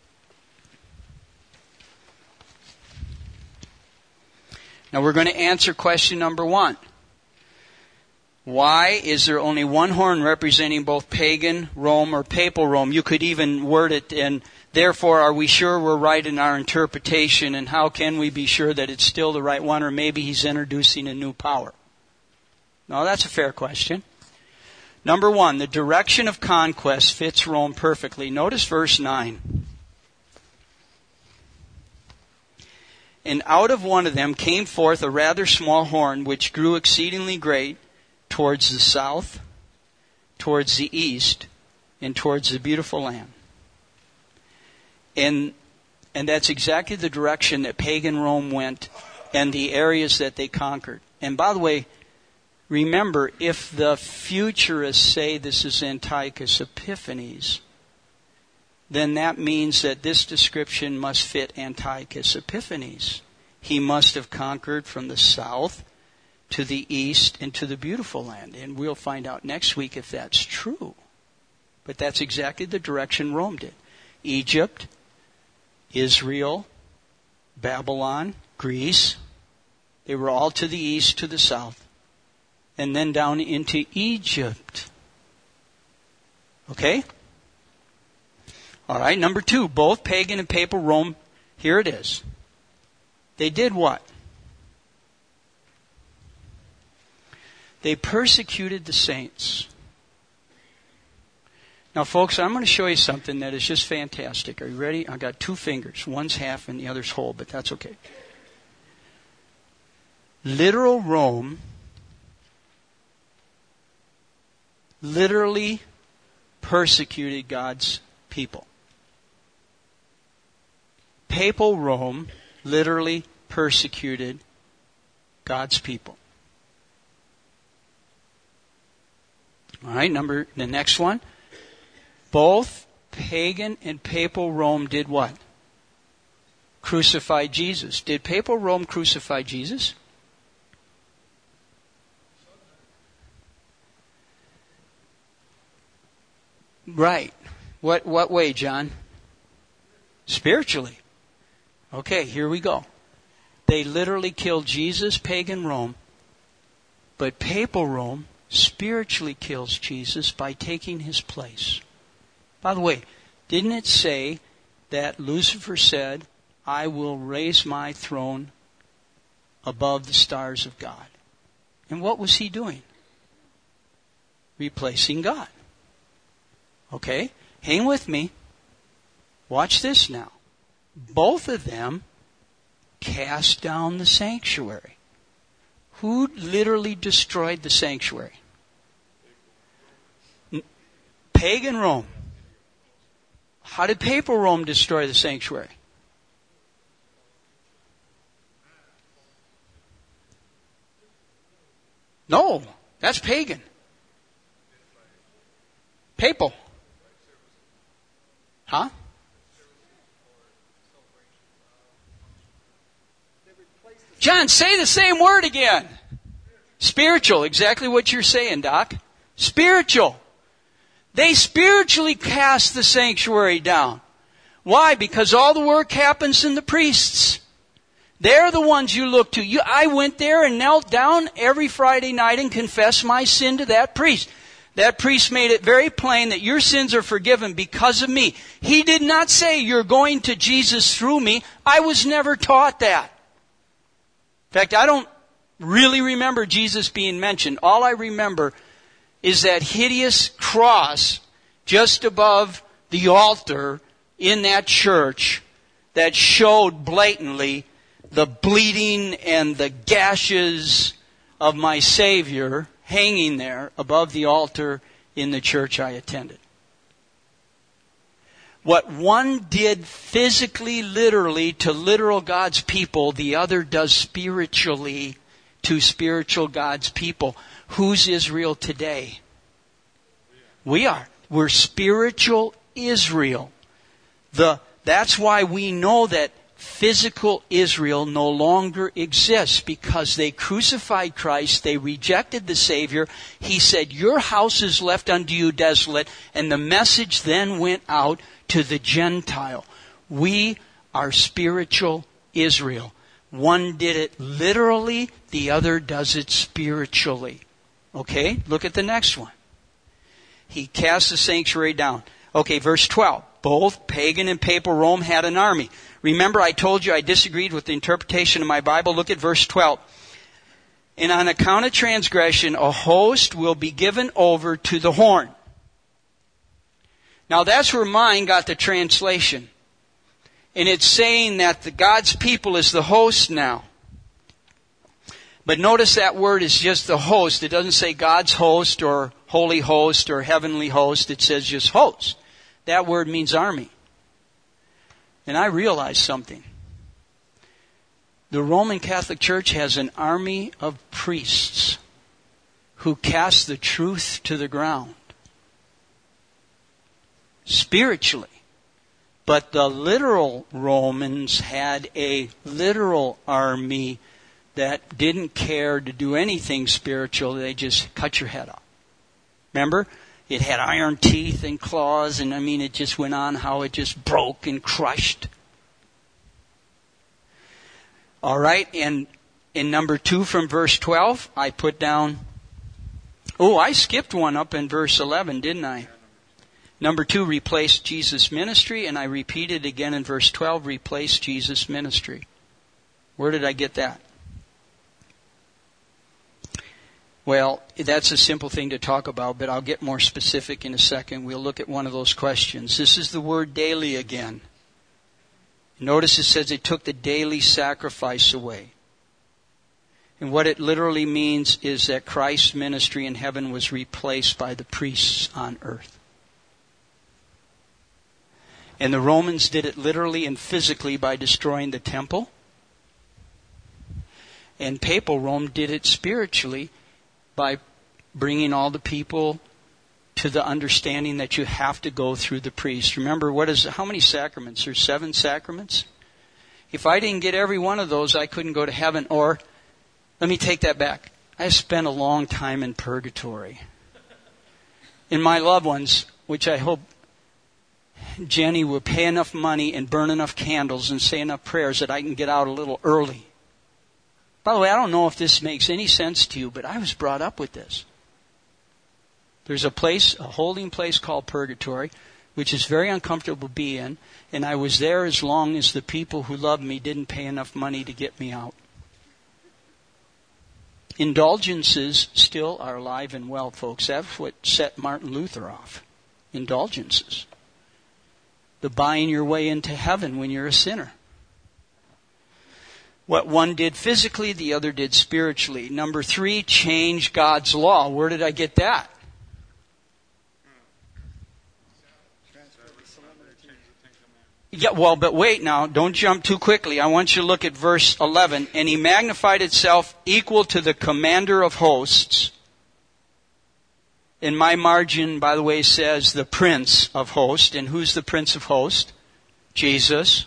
Now we're going to answer question number one. Why is there only one horn representing both pagan Rome or papal Rome? You could even word it, and therefore are we sure we're right in our interpretation, and how can we be sure that it's still the right one, or maybe he's introducing a new power? Now that's a fair question. Number one, the direction of conquest fits Rome perfectly. Notice verse nine. And out of one of them came forth a rather small horn, which grew exceedingly great, towards the south, towards the east, and towards the beautiful land. And, and that's exactly the direction that pagan Rome went and the areas that they conquered. And by the way, remember, if the futurists say this is Antiochus Epiphanes, then that means that this description must fit Antiochus Epiphanes. He must have conquered from the south to the east and to the beautiful land. And we'll find out next week if that's true. But that's exactly the direction Rome did. Egypt, Israel, Babylon, Greece, they were all to the east, to the south. And then down into Egypt. Okay? All right, number two, both pagan and papal Rome, here it is. They did what? They persecuted the saints. Now, folks, I'm going to show you something that is just fantastic. Are you ready? I've got two fingers. One's half and the other's whole, but that's okay. Literal Rome literally persecuted God's people. Papal Rome literally persecuted God's people. All right, number the next one. Both pagan and papal Rome did what? Crucified Jesus. Did papal Rome crucify Jesus? Right. What what way, John? Spiritually. Okay, here we go. They literally killed Jesus, pagan Rome, but papal Rome spiritually kills Jesus by taking his place. By the way, didn't it say that Lucifer said, I will raise my throne above the stars of God? And what was he doing? Replacing God. Okay, hang with me. Watch this now. Both of them cast down the sanctuary. Who literally destroyed the sanctuary? Pagan Rome. How did papal Rome destroy the sanctuary? No, that's pagan. Papal. Huh? John, say the same word again. Spiritual, exactly what you're saying, Doc. Spiritual. They spiritually cast the sanctuary down. Why? Because all the work happens in the priests. They're the ones you look to. You, I went there and knelt down every Friday night and confessed my sin to that priest. That priest made it very plain that your sins are forgiven because of me. He did not say you're going to Jesus through me. I was never taught that. In fact, I don't really remember Jesus being mentioned. All I remember is that hideous cross just above the altar in that church that showed blatantly the bleeding and the gashes of my Savior hanging there above the altar in the church I attended. What one did physically, literally, to literal God's people, the other does spiritually to spiritual God's people. Who's Israel today? We are. We're spiritual Israel. The, that's why we know that physical Israel no longer exists, because they crucified Christ, they rejected the Savior. He said, your house is left unto you desolate, and the message then went out to the Gentile. We are spiritual Israel. One did it literally, the other does it spiritually. Okay, look at the next one. He cast the sanctuary down. Okay, verse twelve. Both pagan and papal Rome had an army. Remember, I told you I disagreed with the interpretation of my Bible. Look at verse twelve. And on account of transgression, a host will be given over to the horn. Now that's where mine got the translation. And it's saying that the God's people is the host now. But notice that word is just the host. It doesn't say God's host or holy host or heavenly host. It says just host. That word means army. And I realized something. The Roman Catholic Church has an army of priests who cast the truth to the ground. Spiritually. But the literal Romans had a literal army that didn't care to do anything spiritual. They just cut your head off. Remember? It had iron teeth and claws, and I mean, it just went on how it just broke and crushed. All right, and in number two from verse twelve, I put down, oh, I skipped one up in verse eleven, didn't I? Number two, replaced Jesus' ministry, and I repeated again in verse twelve, replaced Jesus' ministry. Where did I get that? Well, that's a simple thing to talk about, but I'll get more specific in a second. We'll look at one of those questions. This is the word daily again. Notice it says it took the daily sacrifice away. And what it literally means is that Christ's ministry in heaven was replaced by the priests on earth. And the Romans did it literally and physically by destroying the temple. And papal Rome did it spiritually by bringing all the people to the understanding that you have to go through the priest. Remember, what is how many sacraments? There's seven sacraments. If I didn't get every one of those, I couldn't go to heaven. Or, let me take that back. I spent a long time in purgatory. And my loved ones, which I hope Jenny will pay enough money and burn enough candles and say enough prayers that I can get out a little early. By the way, I don't know if this makes any sense to you, but I was brought up with this. There's a place, a holding place called purgatory, which is very uncomfortable to be in, and I was there as long as the people who loved me didn't pay enough money to get me out. Indulgences still are alive and well, folks. That's what set Martin Luther off. Indulgences. The buying your way into heaven when you're a sinner. What one did physically, the other did spiritually. Number three, change God's law. Where did I get that? Yeah, well, but wait now. Don't jump too quickly. I want you to look at verse eleven. And he magnified itself equal to the commander of hosts. In my margin, by the way, says the prince of hosts. And who's the prince of hosts? Jesus.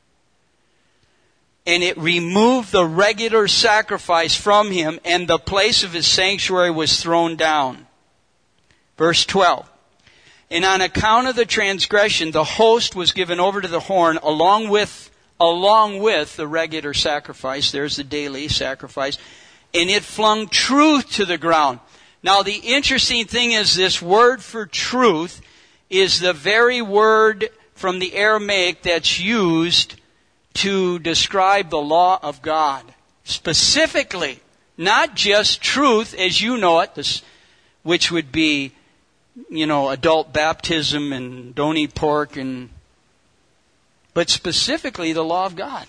And it removed the regular sacrifice from him, and the place of his sanctuary was thrown down. Verse twelve. And on account of the transgression, the host was given over to the horn along with, along with the regular sacrifice. There's the daily sacrifice. And it flung truth to the ground. Now the interesting thing is this word for truth is the very word from the Aramaic that's used to describe the law of God. Specifically, not just truth as you know it, this, which would be, you know, adult baptism and don't eat pork, and but specifically the law of God.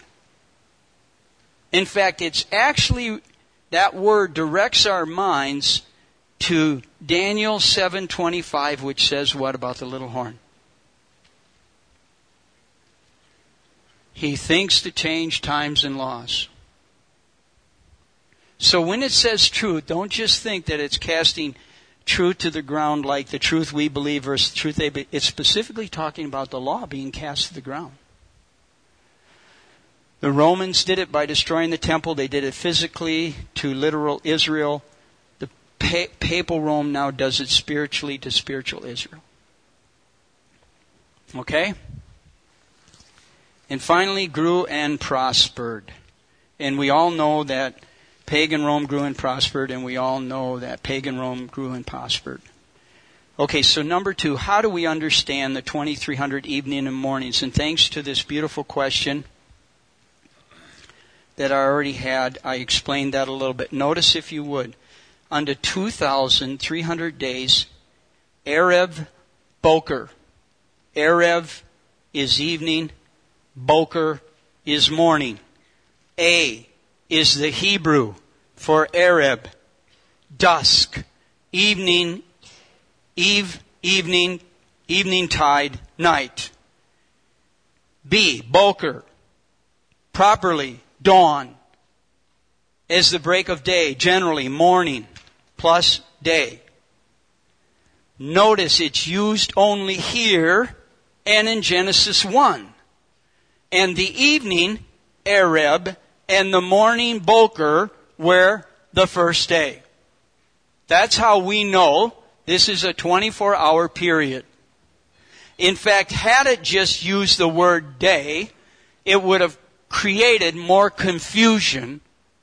In fact, it's actually, that word directs our minds to Daniel seven twenty-five, which says what about the little horn? He thinks to change times and laws. So when it says truth, don't just think that it's casting truth to the ground like the truth we believe versus the truth they believe. It's specifically talking about the law being cast to the ground. The Romans did it by destroying the temple. They did it physically to literal Israel. The pa- papal Rome now does it spiritually to spiritual Israel. Okay? And finally, grew and prospered. And we all know that pagan Rome grew and prospered, and we all know that pagan Rome grew and prospered. Okay, so number two, how do we understand the twenty-three hundred evening and mornings? And thanks to this beautiful question that I already had, I explained that a little bit. Notice, if you would, under two thousand three hundred days, Erev Boker. Erev is evening, Boker is morning. A is the Hebrew for Arab. Dusk, evening, eve, evening, evening tide, night. B, Boker, properly, dawn, is the break of day, generally morning plus day. Notice it's used only here and in Genesis one. And the evening, Arab, and the morning, Boker, were the first day. That's how we know this is a twenty-four hour period. In fact, had it just used the word day, it would have created more confusion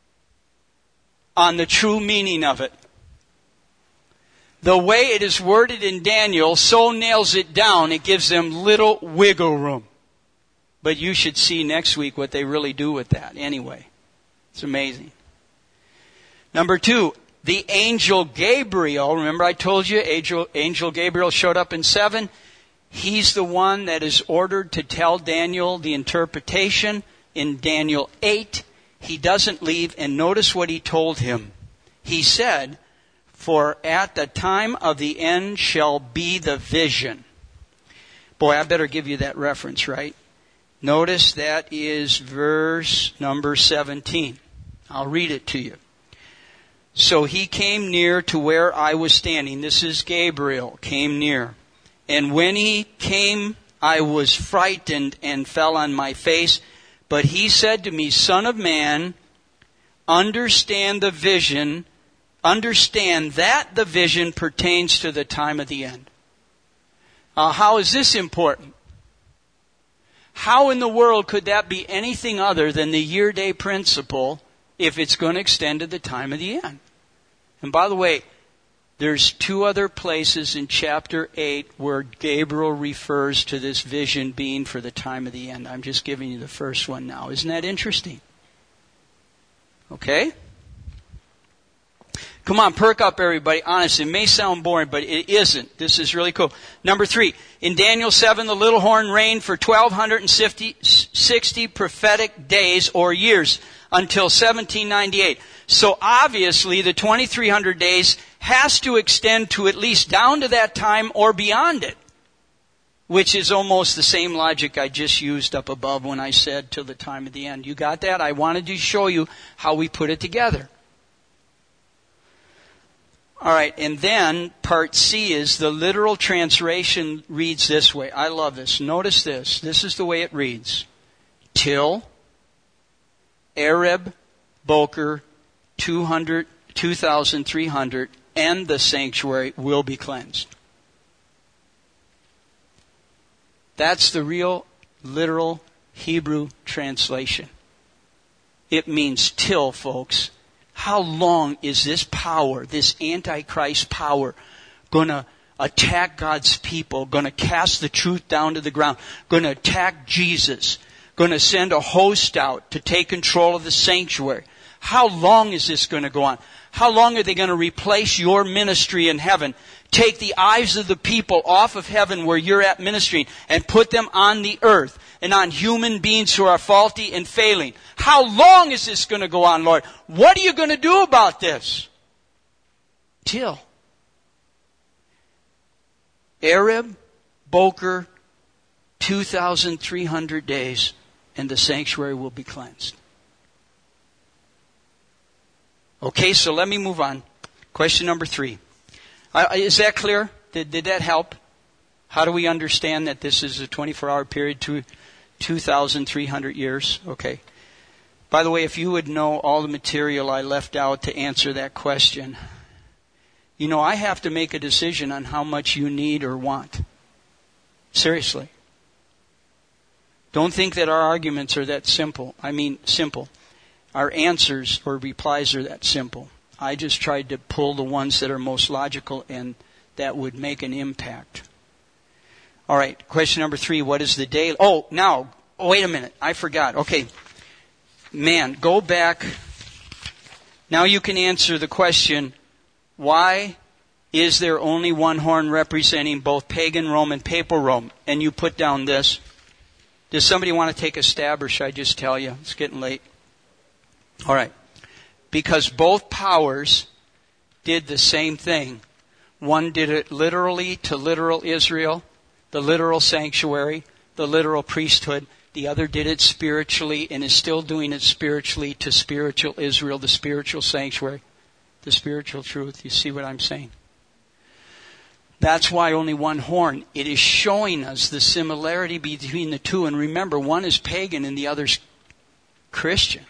on the true meaning of it. The way it is worded in Daniel so nails it down, it gives them little wiggle room. But you should see next week what they really do with that. Anyway, it's amazing. Number two, the angel Gabriel. Remember I told you angel, angel Gabriel showed up in seven. He's the one that is ordered to tell Daniel the interpretation in Daniel eight. He doesn't leave, and notice what he told him. He said, "For at the time of the end shall be the vision." Boy, I better give you that reference, right? Notice that is verse number seventeen. I'll read it to you. "So he came near to where I was standing." This is Gabriel, came near. "And when he came, I was frightened and fell on my face. But he said to me, 'Son of man, understand the vision, understand that the vision pertains to the time of the end.'" Uh, how is this important? How in the world could that be anything other than the year-day principle if it's going to extend to the time of the end? And by the way, there's two other places in chapter eight where Gabriel refers to this vision being for the time of the end. I'm just giving you the first one now. Isn't that interesting? Okay? Come on, perk up everybody. Honestly, it may sound boring, but it isn't. This is really cool. Number three, in Daniel seven, the little horn reigned for twelve sixty prophetic days or years until seventeen ninety-eight. So obviously the twenty-three hundred days has to extend to at least down to that time or beyond it, which is almost the same logic I just used up above when I said till the time of the end. You got that? I wanted to show you how we put it together. All right, and then part C is the literal translation reads this way. I love this. Notice this. This is the way it reads. Till Arab Boker two hundred, two thousand three hundred and the sanctuary will be cleansed. That's the real literal Hebrew translation. It means till, folks. How long is this power, this Antichrist power, going to attack God's people, going to cast the truth down to the ground, going to attack Jesus, going to send a host out to take control of the sanctuary? How long is this going to go on? How long are they going to replace your ministry in heaven? Take the eyes of the people off of heaven where you're at ministering and put them on the earth and on human beings who are faulty and failing. How long is this going to go on, Lord? What are you going to do about this? Till. Arab, Boker, two thousand three hundred days, and the sanctuary will be cleansed. Okay, so let me move on. Question number three. Uh, is that clear? Did, did that help? How do we understand that this is a twenty-four hour period to two thousand three hundred years? Okay. By the way, if you would know all the material I left out to answer that question, you know, I have to make a decision on how much you need or want. Seriously. Don't think that our arguments are that simple. I mean, simple. Our answers or replies are that simple. I just tried to pull the ones that are most logical and that would make an impact. All right, question number three. What is the day? Oh, now, oh, wait a minute. I forgot. Okay. Man, go back. Now you can answer the question, why is there only one horn representing both pagan Rome and papal Rome? And you put down this. Does somebody want to take a stab, or should I just tell you? It's getting late. All right. Because both powers did the same thing. One did it literally to literal Israel, the literal sanctuary, the literal priesthood. The other did it spiritually and is still doing it spiritually to spiritual Israel, the spiritual sanctuary, the spiritual truth. You see what I'm saying? That's why only one horn. It is showing us the similarity between the two. And remember, one is pagan and the other's Christian.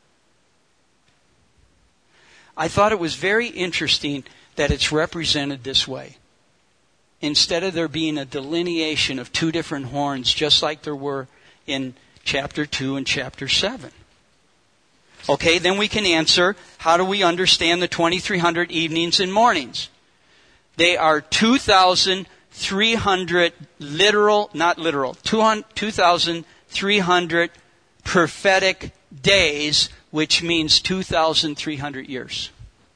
I thought it was very interesting that it's represented this way. Instead of there being a delineation of two different horns, just like there were in chapter two and chapter seven. Okay, then we can answer, how do we understand the twenty-three hundred evenings and mornings? They are two thousand three hundred literal, not literal, two thousand three hundred prophetic days, which means two thousand three hundred years.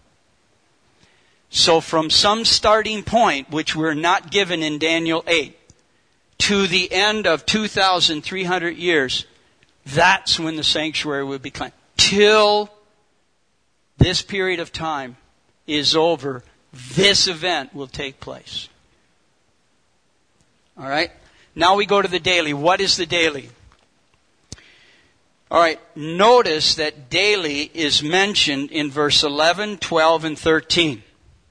So from some starting point, which we're not given in Daniel eight, to the end of two thousand three hundred years, that's when the sanctuary will be cleansed. Till this period of time is over, this event will take place. All right? Now we go to the daily. What is the daily? All right, notice that daily is mentioned in verse eleven, twelve, and thirteen.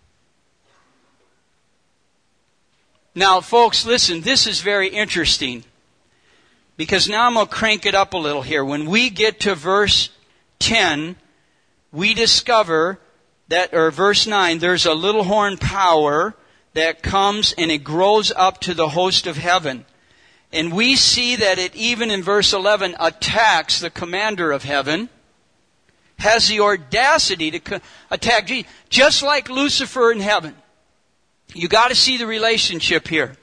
Now, folks, listen, this is very interesting, because now I'm going to crank it up a little here. When we get to verse ten, we discover that, or verse nine, there's a little horn power that comes and it grows up to the host of heaven. And we see that it, even in verse eleven, attacks the commander of heaven, has the audacity to co- attack Jesus, just like Lucifer in heaven. You got to see the relationship here.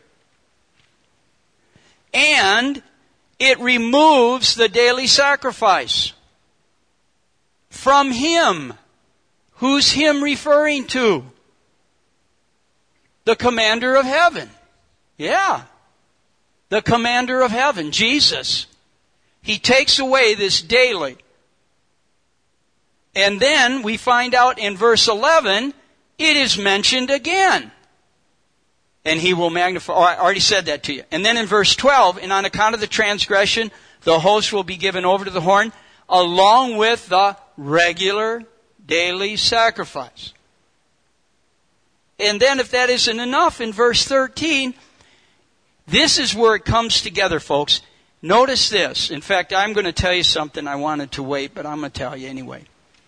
And it removes the daily sacrifice from him. Who's him referring to? The commander of heaven. Yeah. The commander of heaven, Jesus. He takes away this daily. And then we find out in verse eleven, it is mentioned again. And he will magnify. Oh, I already said that to you. And then in verse twelve, and on account of the transgression, the host will be given over to the horn, along with the regular daily sacrifice. And then if that isn't enough, in verse thirteen, this is where it comes together, folks. Notice this. In fact, I'm going to tell you something. I wanted to wait, but I'm going to tell you anyway.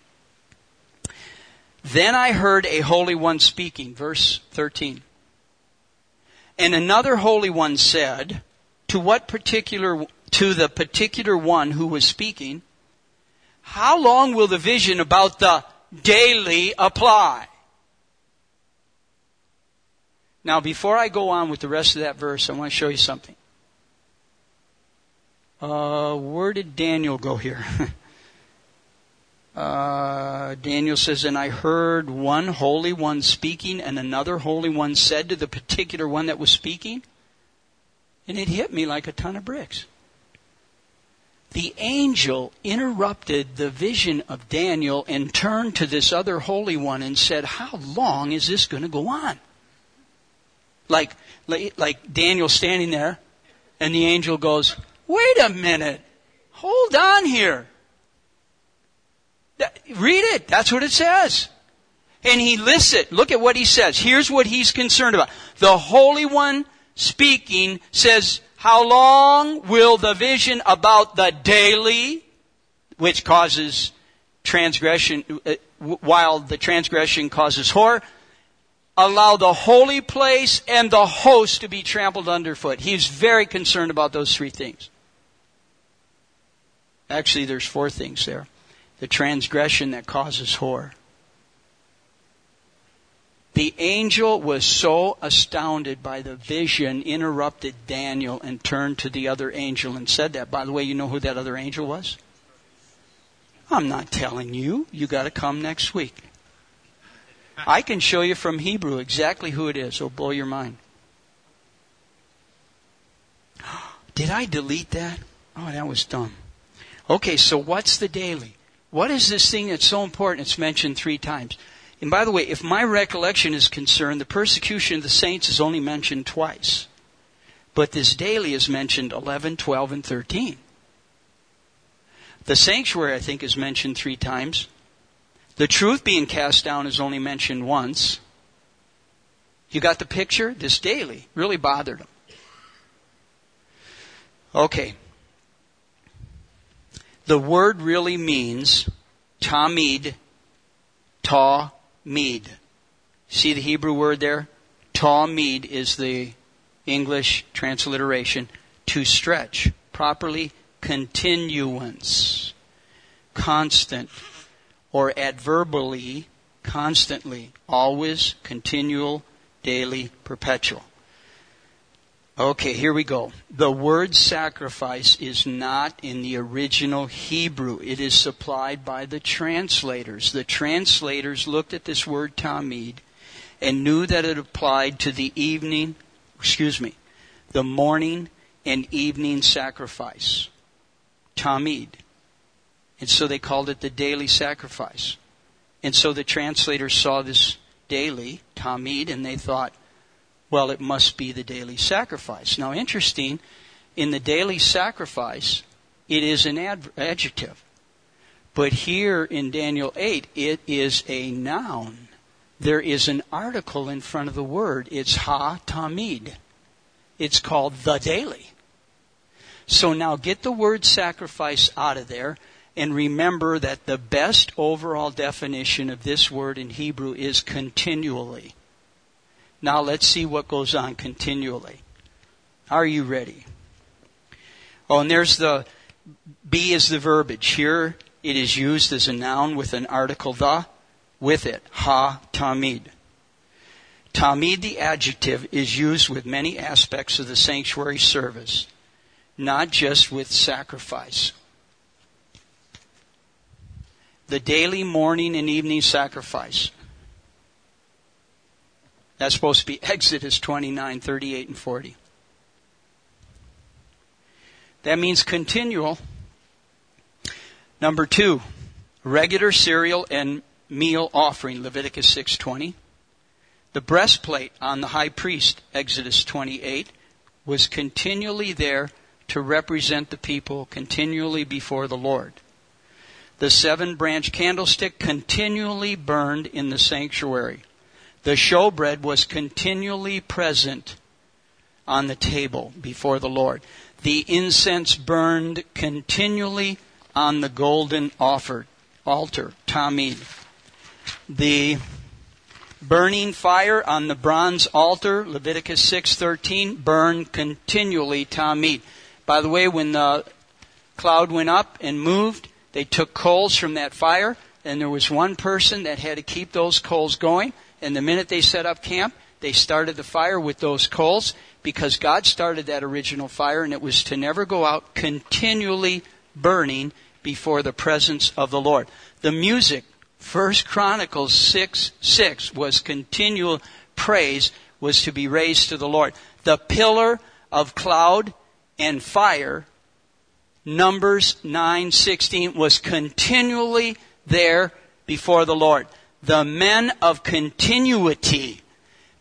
Then I heard a holy one speaking, verse thirteen. And another holy one said, to what particular, to the particular one who was speaking, how long will the vision about the daily apply? Now, before I go on with the rest of that verse, I want to show you something. Uh, where did Daniel go here? uh, Daniel says, and I heard one holy one speaking, and another holy one said to the particular one that was speaking, and it hit me like a ton of bricks. The angel interrupted the vision of Daniel and turned to this other holy one and said, how long is this going to go on? Like, like, like Daniel standing there, and the angel goes, wait a minute. Hold on here. That, read it. That's what it says. And he lists it. Look at what he says. Here's what he's concerned about. The Holy One speaking says, how long will the vision about the daily, which causes transgression, uh, while the transgression causes horror, allow the holy place and the host to be trampled underfoot? He's very concerned about those three things. Actually, there's four things there. The transgression that causes horror. The angel was so astounded by the vision, interrupted Daniel and turned to the other angel and said that. By the way, you know who that other angel was? I'm not telling you. You got to come next week. I can show you from Hebrew exactly who it is. It'll blow your mind. Did I delete that? Oh, that was dumb. Okay, so what's the daily? What is this thing that's so important? It's mentioned three times. And by the way, if my recollection is concerned, the persecution of the saints is only mentioned twice. But this daily is mentioned eleven, twelve, and thirteen. The sanctuary, I think, is mentioned three times. The truth being cast down is only mentioned once. You got the picture? This daily really bothered him. Okay. The word really means tamid, ta-mid. See the Hebrew word there? Ta-mid is the English transliteration. To stretch. Properly, continuance. Constant. Or adverbally, constantly. Always, continual, daily, perpetual. Okay, here we go. The word sacrifice is not in the original Hebrew. It is supplied by the translators. The translators looked at this word tamid and knew that it applied to the evening, excuse me, the morning and evening sacrifice. Tamid. And so they called it the daily sacrifice. And so the translators saw this daily, tamid, and they thought, well, it must be the daily sacrifice. Now, interesting, in the daily sacrifice, it is an ad- adjective. But here in Daniel eight, it is a noun. There is an article in front of the word. It's ha-tamid. It's called the daily. So now get the word sacrifice out of there, and remember that the best overall definition of this word in Hebrew is continually. Now let's see what goes on continually. Are you ready? Oh, and there's the, be is the verbiage. Here it is used as a noun with an article the, with it, ha, tamid. Tamid, the adjective, is used with many aspects of the sanctuary service, not just with sacrifice. The daily morning and evening sacrifice. That's supposed to be Exodus twenty-nine, thirty-eight, and forty. That means continual. Number two, regular cereal and meal offering, Leviticus six twenty. The breastplate on the high priest, Exodus twenty-eight, was continually there to represent the people continually before the Lord. The seven-branch candlestick continually burned in the sanctuary. The showbread was continually present on the table before the Lord. The incense burned continually on the golden offer, altar, tamid. The burning fire on the bronze altar, Leviticus six thirteen, burned continually, tamid. By the way, when the cloud went up and moved, they took coals from that fire, and there was one person that had to keep those coals going. And the minute they set up camp, they started the fire with those coals, because God started that original fire, and it was to never go out, continually burning before the presence of the Lord. The music, First Chronicles six six, was continual praise, was to be raised to the Lord. The pillar of cloud and fire, Numbers nine sixteen, was continually there before the Lord. The men of continuity.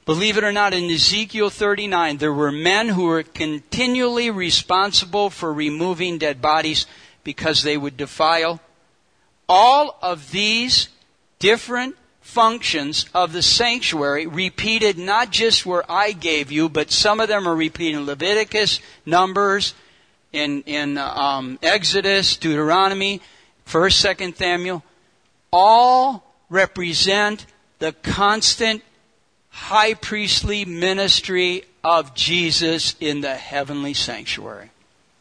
Believe it or not, in Ezekiel thirty-nine, there were men who were continually responsible for removing dead bodies because they would defile. All of these different functions of the sanctuary repeated not just where I gave you, but some of them are repeated in Leviticus, Numbers, in, in um, Exodus, Deuteronomy, First, Second Samuel. All represent the constant high priestly ministry of Jesus in the heavenly sanctuary.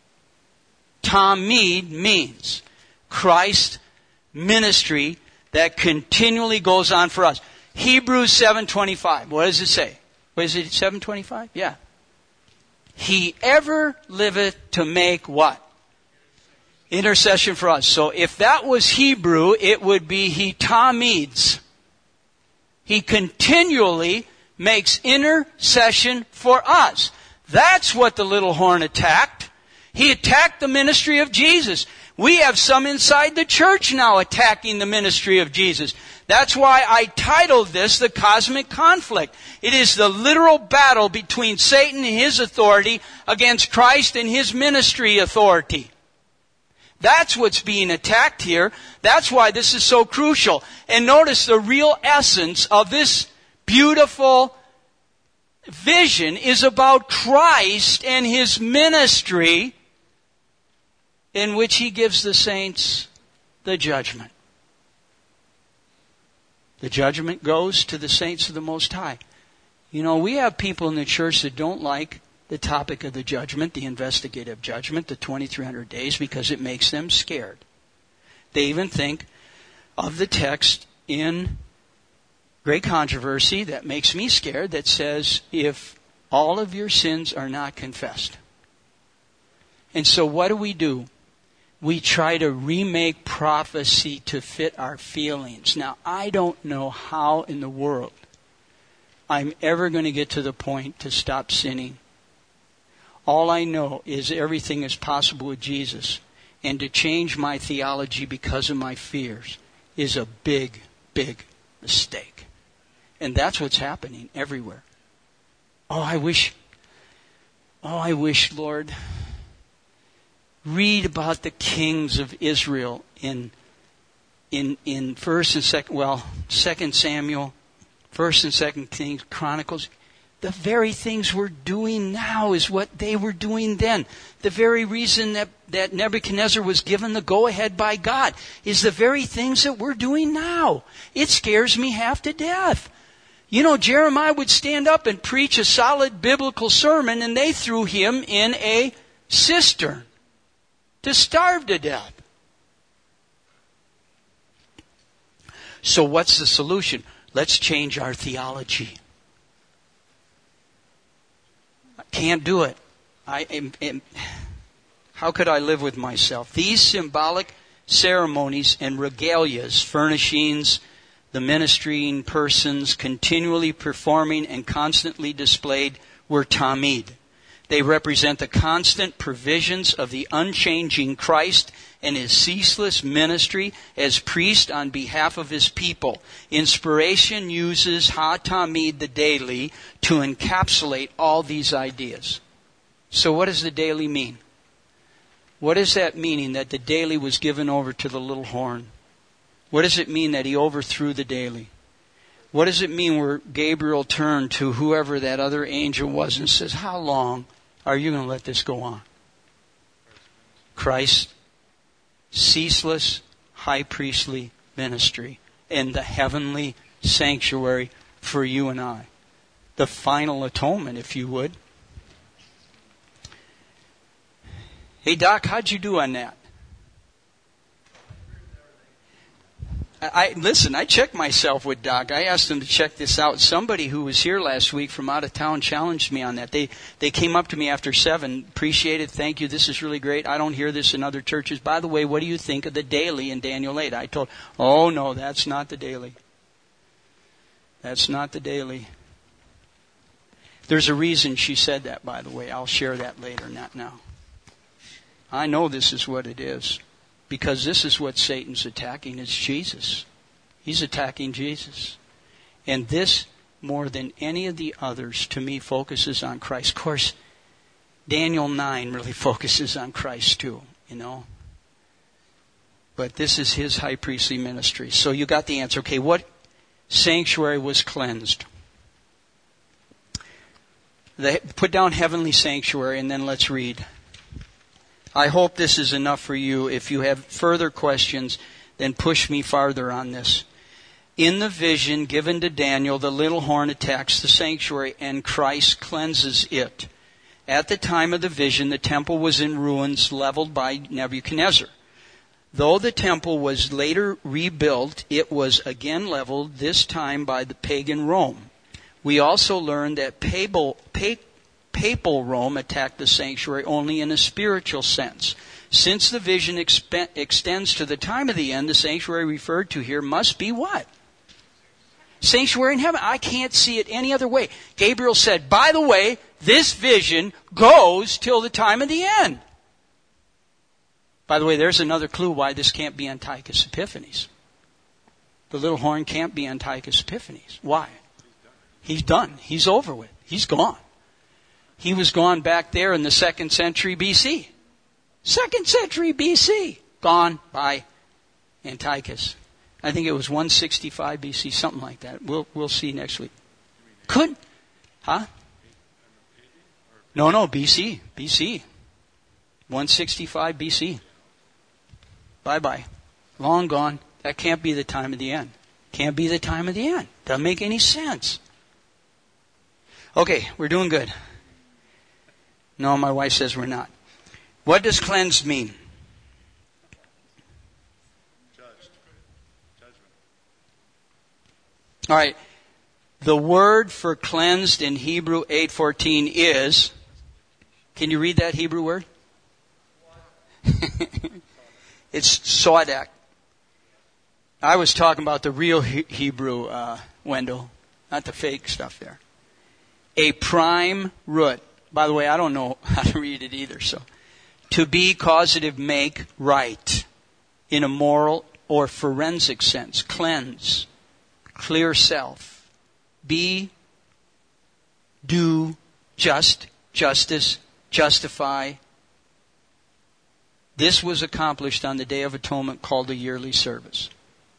Tamid means Christ's ministry that continually goes on for us. Hebrews seven twenty-five. What does it say? What is it, seven twenty-five? Yeah. He ever liveth to make what? Intercession for us. So if that was Hebrew, it would be he tamids. He continually makes intercession for us. That's what the little horn attacked. He attacked the ministry of Jesus. We have some inside the church now attacking the ministry of Jesus. That's why I titled this The Cosmic Conflict. It is the literal battle between Satan and his authority against Christ and his ministry authority. That's what's being attacked here. That's why this is so crucial. And notice the real essence of this beautiful vision is about Christ and his ministry, in which he gives the saints the judgment. The judgment goes to the saints of the Most High. You know, we have people in the church that don't like the topic of the judgment, the investigative judgment, the twenty-three hundred days, because it makes them scared. They even think of the text in Great Controversy that makes me scared, that says, if all of your sins are not confessed. And so what do we do? We try to remake prophecy to fit our feelings. Now, I don't know how in the world I'm ever going to get to the point to stop sinning. All I know is everything is possible with Jesus. And to change my theology because of my fears is a big, big mistake. And that's what's happening everywhere. Oh, I wish, oh, I wish, Lord, read about the kings of Israel in in in First and Second, well, Second Samuel, First and Second Kings, Chronicles. The very things we're doing now is what they were doing then. The very reason that, that Nebuchadnezzar was given the go-ahead by God is the very things that we're doing now. It scares me half to death. You know, Jeremiah would stand up and preach a solid biblical sermon, and they threw him in a cistern to starve to death. So what's the solution? Let's change our theology. I can't do it. I am, am, how could I live with myself? These symbolic ceremonies and regalias, furnishings, the ministering persons continually performing and constantly displayed were tamid. They represent the constant provisions of the unchanging Christ and his ceaseless ministry as priest on behalf of his people. Inspiration uses ha-tamid, the daily, to encapsulate all these ideas. So what does the daily mean? What is that meaning that the daily was given over to the little horn? What does it mean that he overthrew the daily? What does it mean where Gabriel turned to whoever that other angel was and says, how long are you going to let this go on? Christ's ceaseless high priestly ministry in the heavenly sanctuary for you and I. The final atonement, if you would. Hey, Doc, how'd you do on that? I, listen, I checked myself with Doc. I asked him to check this out. Somebody who was here last week from out of town challenged me on that. They they came up to me after seven. Appreciate it. Thank you. This is really great. I don't hear this in other churches. By the way, what do you think of the daily in Daniel eight? I told, oh, no, that's not the daily. That's not the daily. There's a reason she said that, by the way. I'll share that later, not now. I know this is what it is. Because this is what Satan's attacking, is Jesus. He's attacking Jesus. And this more than any of the others, to me, focuses on Christ. Of course, Daniel nine really focuses on Christ too, you know. But this is his high priestly ministry. So you got the answer. Okay, what sanctuary was cleansed? The, put down heavenly sanctuary, and then let's read. I hope this is enough for you. If you have further questions, then push me farther on this. In the vision given to Daniel, the little horn attacks the sanctuary, and Christ cleanses it. At the time of the vision, the temple was in ruins, leveled by Nebuchadnezzar. Though the temple was later rebuilt, it was again leveled, this time by the pagan Rome. We also learned that papal, papal Rome attacked the sanctuary only in a spiritual sense. Since the vision expe- extends to the time of the end, the sanctuary referred to here must be what? Sanctuary in heaven. I can't see it any other way. Gabriel said, by the way, this vision goes till the time of the end. By the way, there's another clue why this can't be Antiochus Epiphanes. The little horn can't be Antiochus Epiphanes. Why? He's done. He's over with. He's gone. He was gone back there in the second century B C. Second century B C. Gone by Antiochus. I think it was one sixty-five B C, something like that. We'll we'll see next week. Could, huh? No, no, B C, B C, one sixty-five B C. Bye bye, long gone. That can't be the time of the end. Can't be the time of the end. Doesn't make any sense. Okay, we're doing good. No, my wife says we're not. What does cleansed mean? All right. The word for cleansed in Hebrew eight fourteen is, can you read that Hebrew word? It's sodak. I was talking about the real he- Hebrew, uh, Wendell, not the fake stuff there. A prime root. By the way, I don't know how to read it either, so. To be, causative, make, right. In a moral or forensic sense. Cleanse. Clear self. Be, do, just, justice, justify. This was accomplished on the Day of Atonement called the yearly service.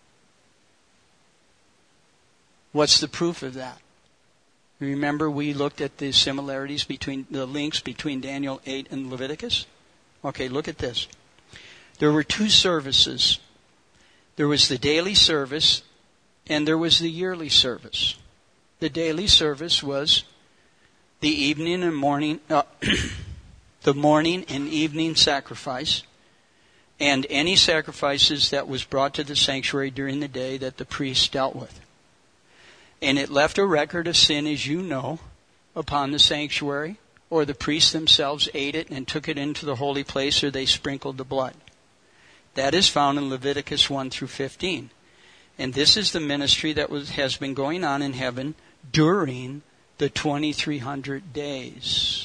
What's the proof of that? Remember we looked at the similarities between, the links between Daniel eight and Leviticus? Okay, look at this. There were two services. There was the daily service and there was the yearly service. The daily service was the evening and morning, uh, the morning and evening sacrifice, and any sacrifices that was brought to the sanctuary during the day that the priest dealt with. And it left a record of sin, as you know, upon the sanctuary, or the priests themselves ate it and took it into the holy place, or they sprinkled the blood. That is found in Leviticus one through fifteen. And this is the ministry that was, has been going on in heaven during the twenty-three hundred days.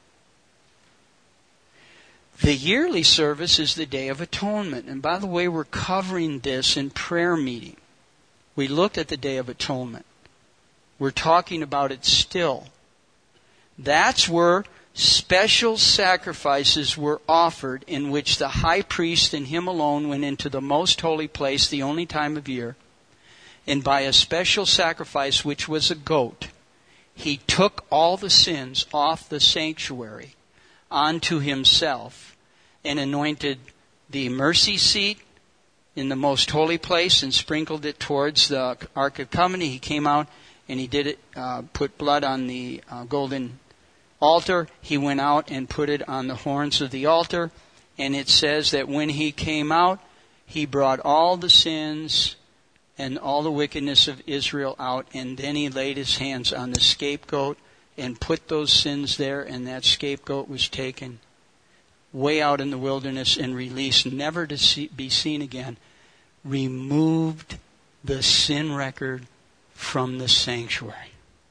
The yearly service is the Day of Atonement. And by the way, we're covering this in prayer meeting. We looked at the Day of Atonement. We're talking about it still. That's where special sacrifices were offered, in which the high priest and him alone went into the most holy place, the only time of year. And by a special sacrifice, which was a goat, he took all the sins off the sanctuary onto himself and anointed the mercy seat in the most holy place and sprinkled it towards the Ark of Covenant. He came out and he did it, uh, put blood on the uh, golden altar. He went out and put it on the horns of the altar. And it says that when he came out, he brought all the sins and all the wickedness of Israel out. And then he laid his hands on the scapegoat and put those sins there. And that scapegoat was taken way out in the wilderness and released, never to see, be seen again. Removed the sin record from the sanctuary.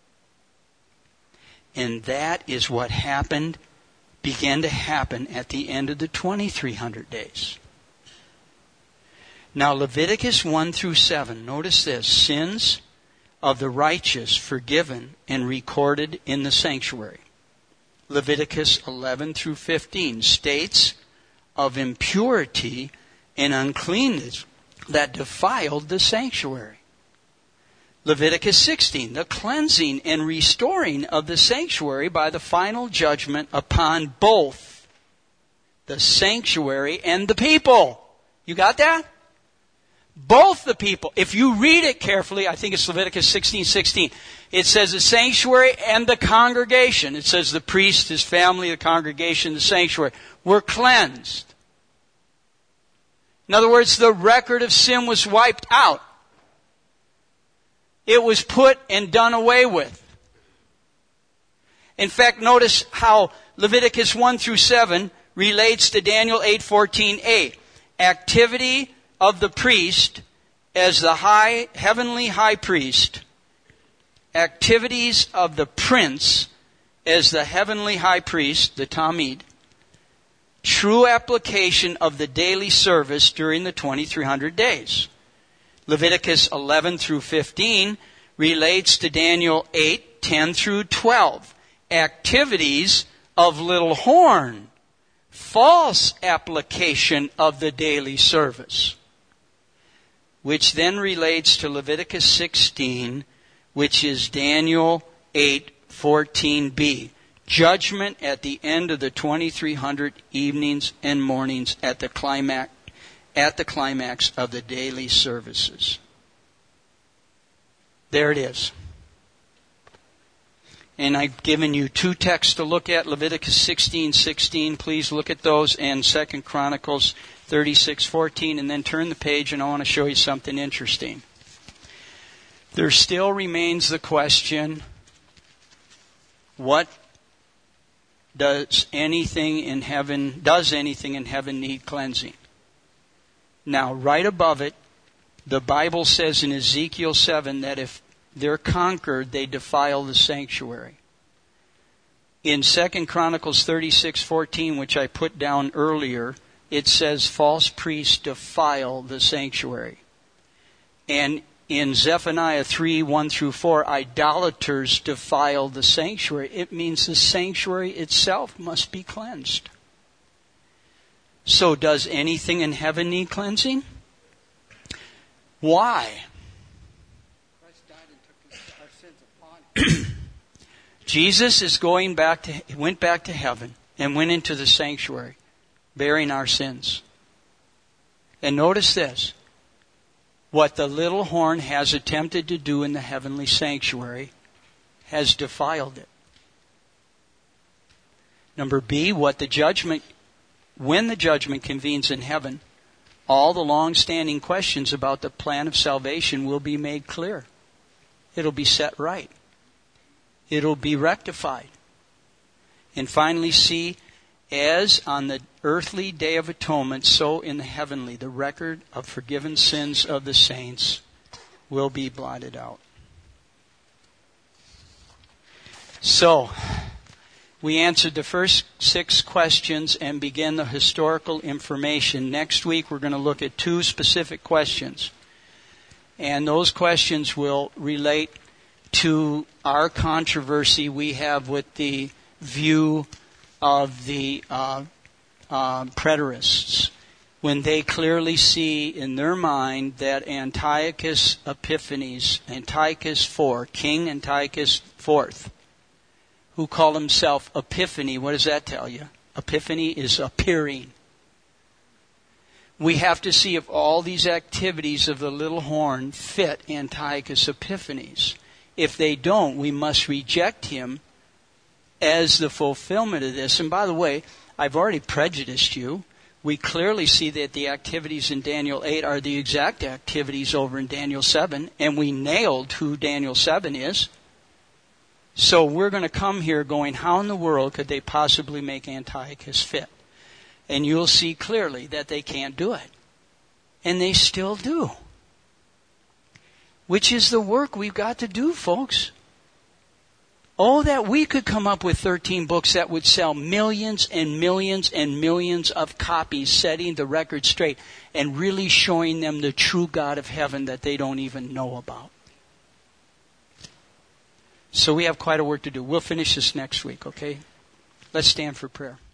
And that is what happened, began to happen at the end of the twenty-three hundred days. Now Leviticus one through seven, notice this. Sins of the righteous forgiven and recorded in the sanctuary. Leviticus eleven through fifteen states of impurity and uncleanness that defiled the sanctuary. Leviticus sixteen, the cleansing and restoring of the sanctuary by the final judgment upon both the sanctuary and the people. You got that? Both the people. If you read it carefully, I think it's Leviticus sixteen sixteen. It says the sanctuary and the congregation. It says the priest, his family, the congregation, the sanctuary were cleansed. In other words, the record of sin was wiped out. It was put and done away with. In fact, notice how Leviticus one through seven relates to Daniel eight fourteen a. Activity of the priest as the high heavenly high priest. Activities of the prince as the heavenly high priest, the Tamid. True application of the daily service during the twenty-three hundred days. Leviticus eleven through fifteen relates to Daniel eight ten through twelve. Activities of little horn. False application of the daily service. Which then relates to Leviticus sixteen, which is Daniel eight fourteen b. Judgment at the end of the twenty-three hundred evenings and mornings at the climax at the climax of the daily services. There it is. And I've given you two texts to look at, Leviticus sixteen sixteen. Please look at those, and Second Chronicles thirty-six fourteen, and then turn the page, and I want to show you something interesting. There still remains the question, what does anything in heaven, does anything in heaven need cleansing? Now, right above it, the Bible says in Ezekiel seven that if they're conquered, they defile the sanctuary. In Second Chronicles thirty-six fourteen, which I put down earlier, it says false priests defile the sanctuary. And in Zephaniah three one through four, idolaters defile the sanctuary. It means the sanctuary itself must be cleansed. So does anything in heaven need cleansing? Why? Christ died and took our sins upon him. Jesus is going back to, went back to heaven and went into the sanctuary, bearing our sins. And notice this. What the little horn has attempted to do in the heavenly sanctuary has defiled it. Number B, what the judgment When the judgment convenes in heaven, all the long-standing questions about the plan of salvation will be made clear. It'll be set right. It'll be rectified. And finally, see, as on the earthly day of atonement, so in the heavenly, the record of forgiven sins of the saints will be blotted out. So, we answered the first six questions and began the historical information. Next week we're going to look at two specific questions. And those questions will relate to our controversy we have with the view of the uh, uh, preterists, when they clearly see in their mind that Antiochus Epiphanes, Antiochus the fourth, King Antiochus the fourth, who called himself Epiphany. What does that tell you? Epiphany is appearing. We have to see if all these activities of the little horn fit Antiochus Epiphanes. If they don't, we must reject him as the fulfillment of this. And by the way, I've already prejudiced you. We clearly see that the activities in Daniel eight are the exact activities over in Daniel seven, and we nailed who Daniel seven is. So we're going to come here going, how in the world could they possibly make Antiochus fit? And you'll see clearly that they can't do it. And they still do. Which is the work we've got to do, folks. Oh, that we could come up with thirteen books that would sell millions and millions and millions of copies, setting the record straight and really showing them the true God of heaven that they don't even know about. So we have quite a work to do. We'll finish this next week, okay? Let's stand for prayer.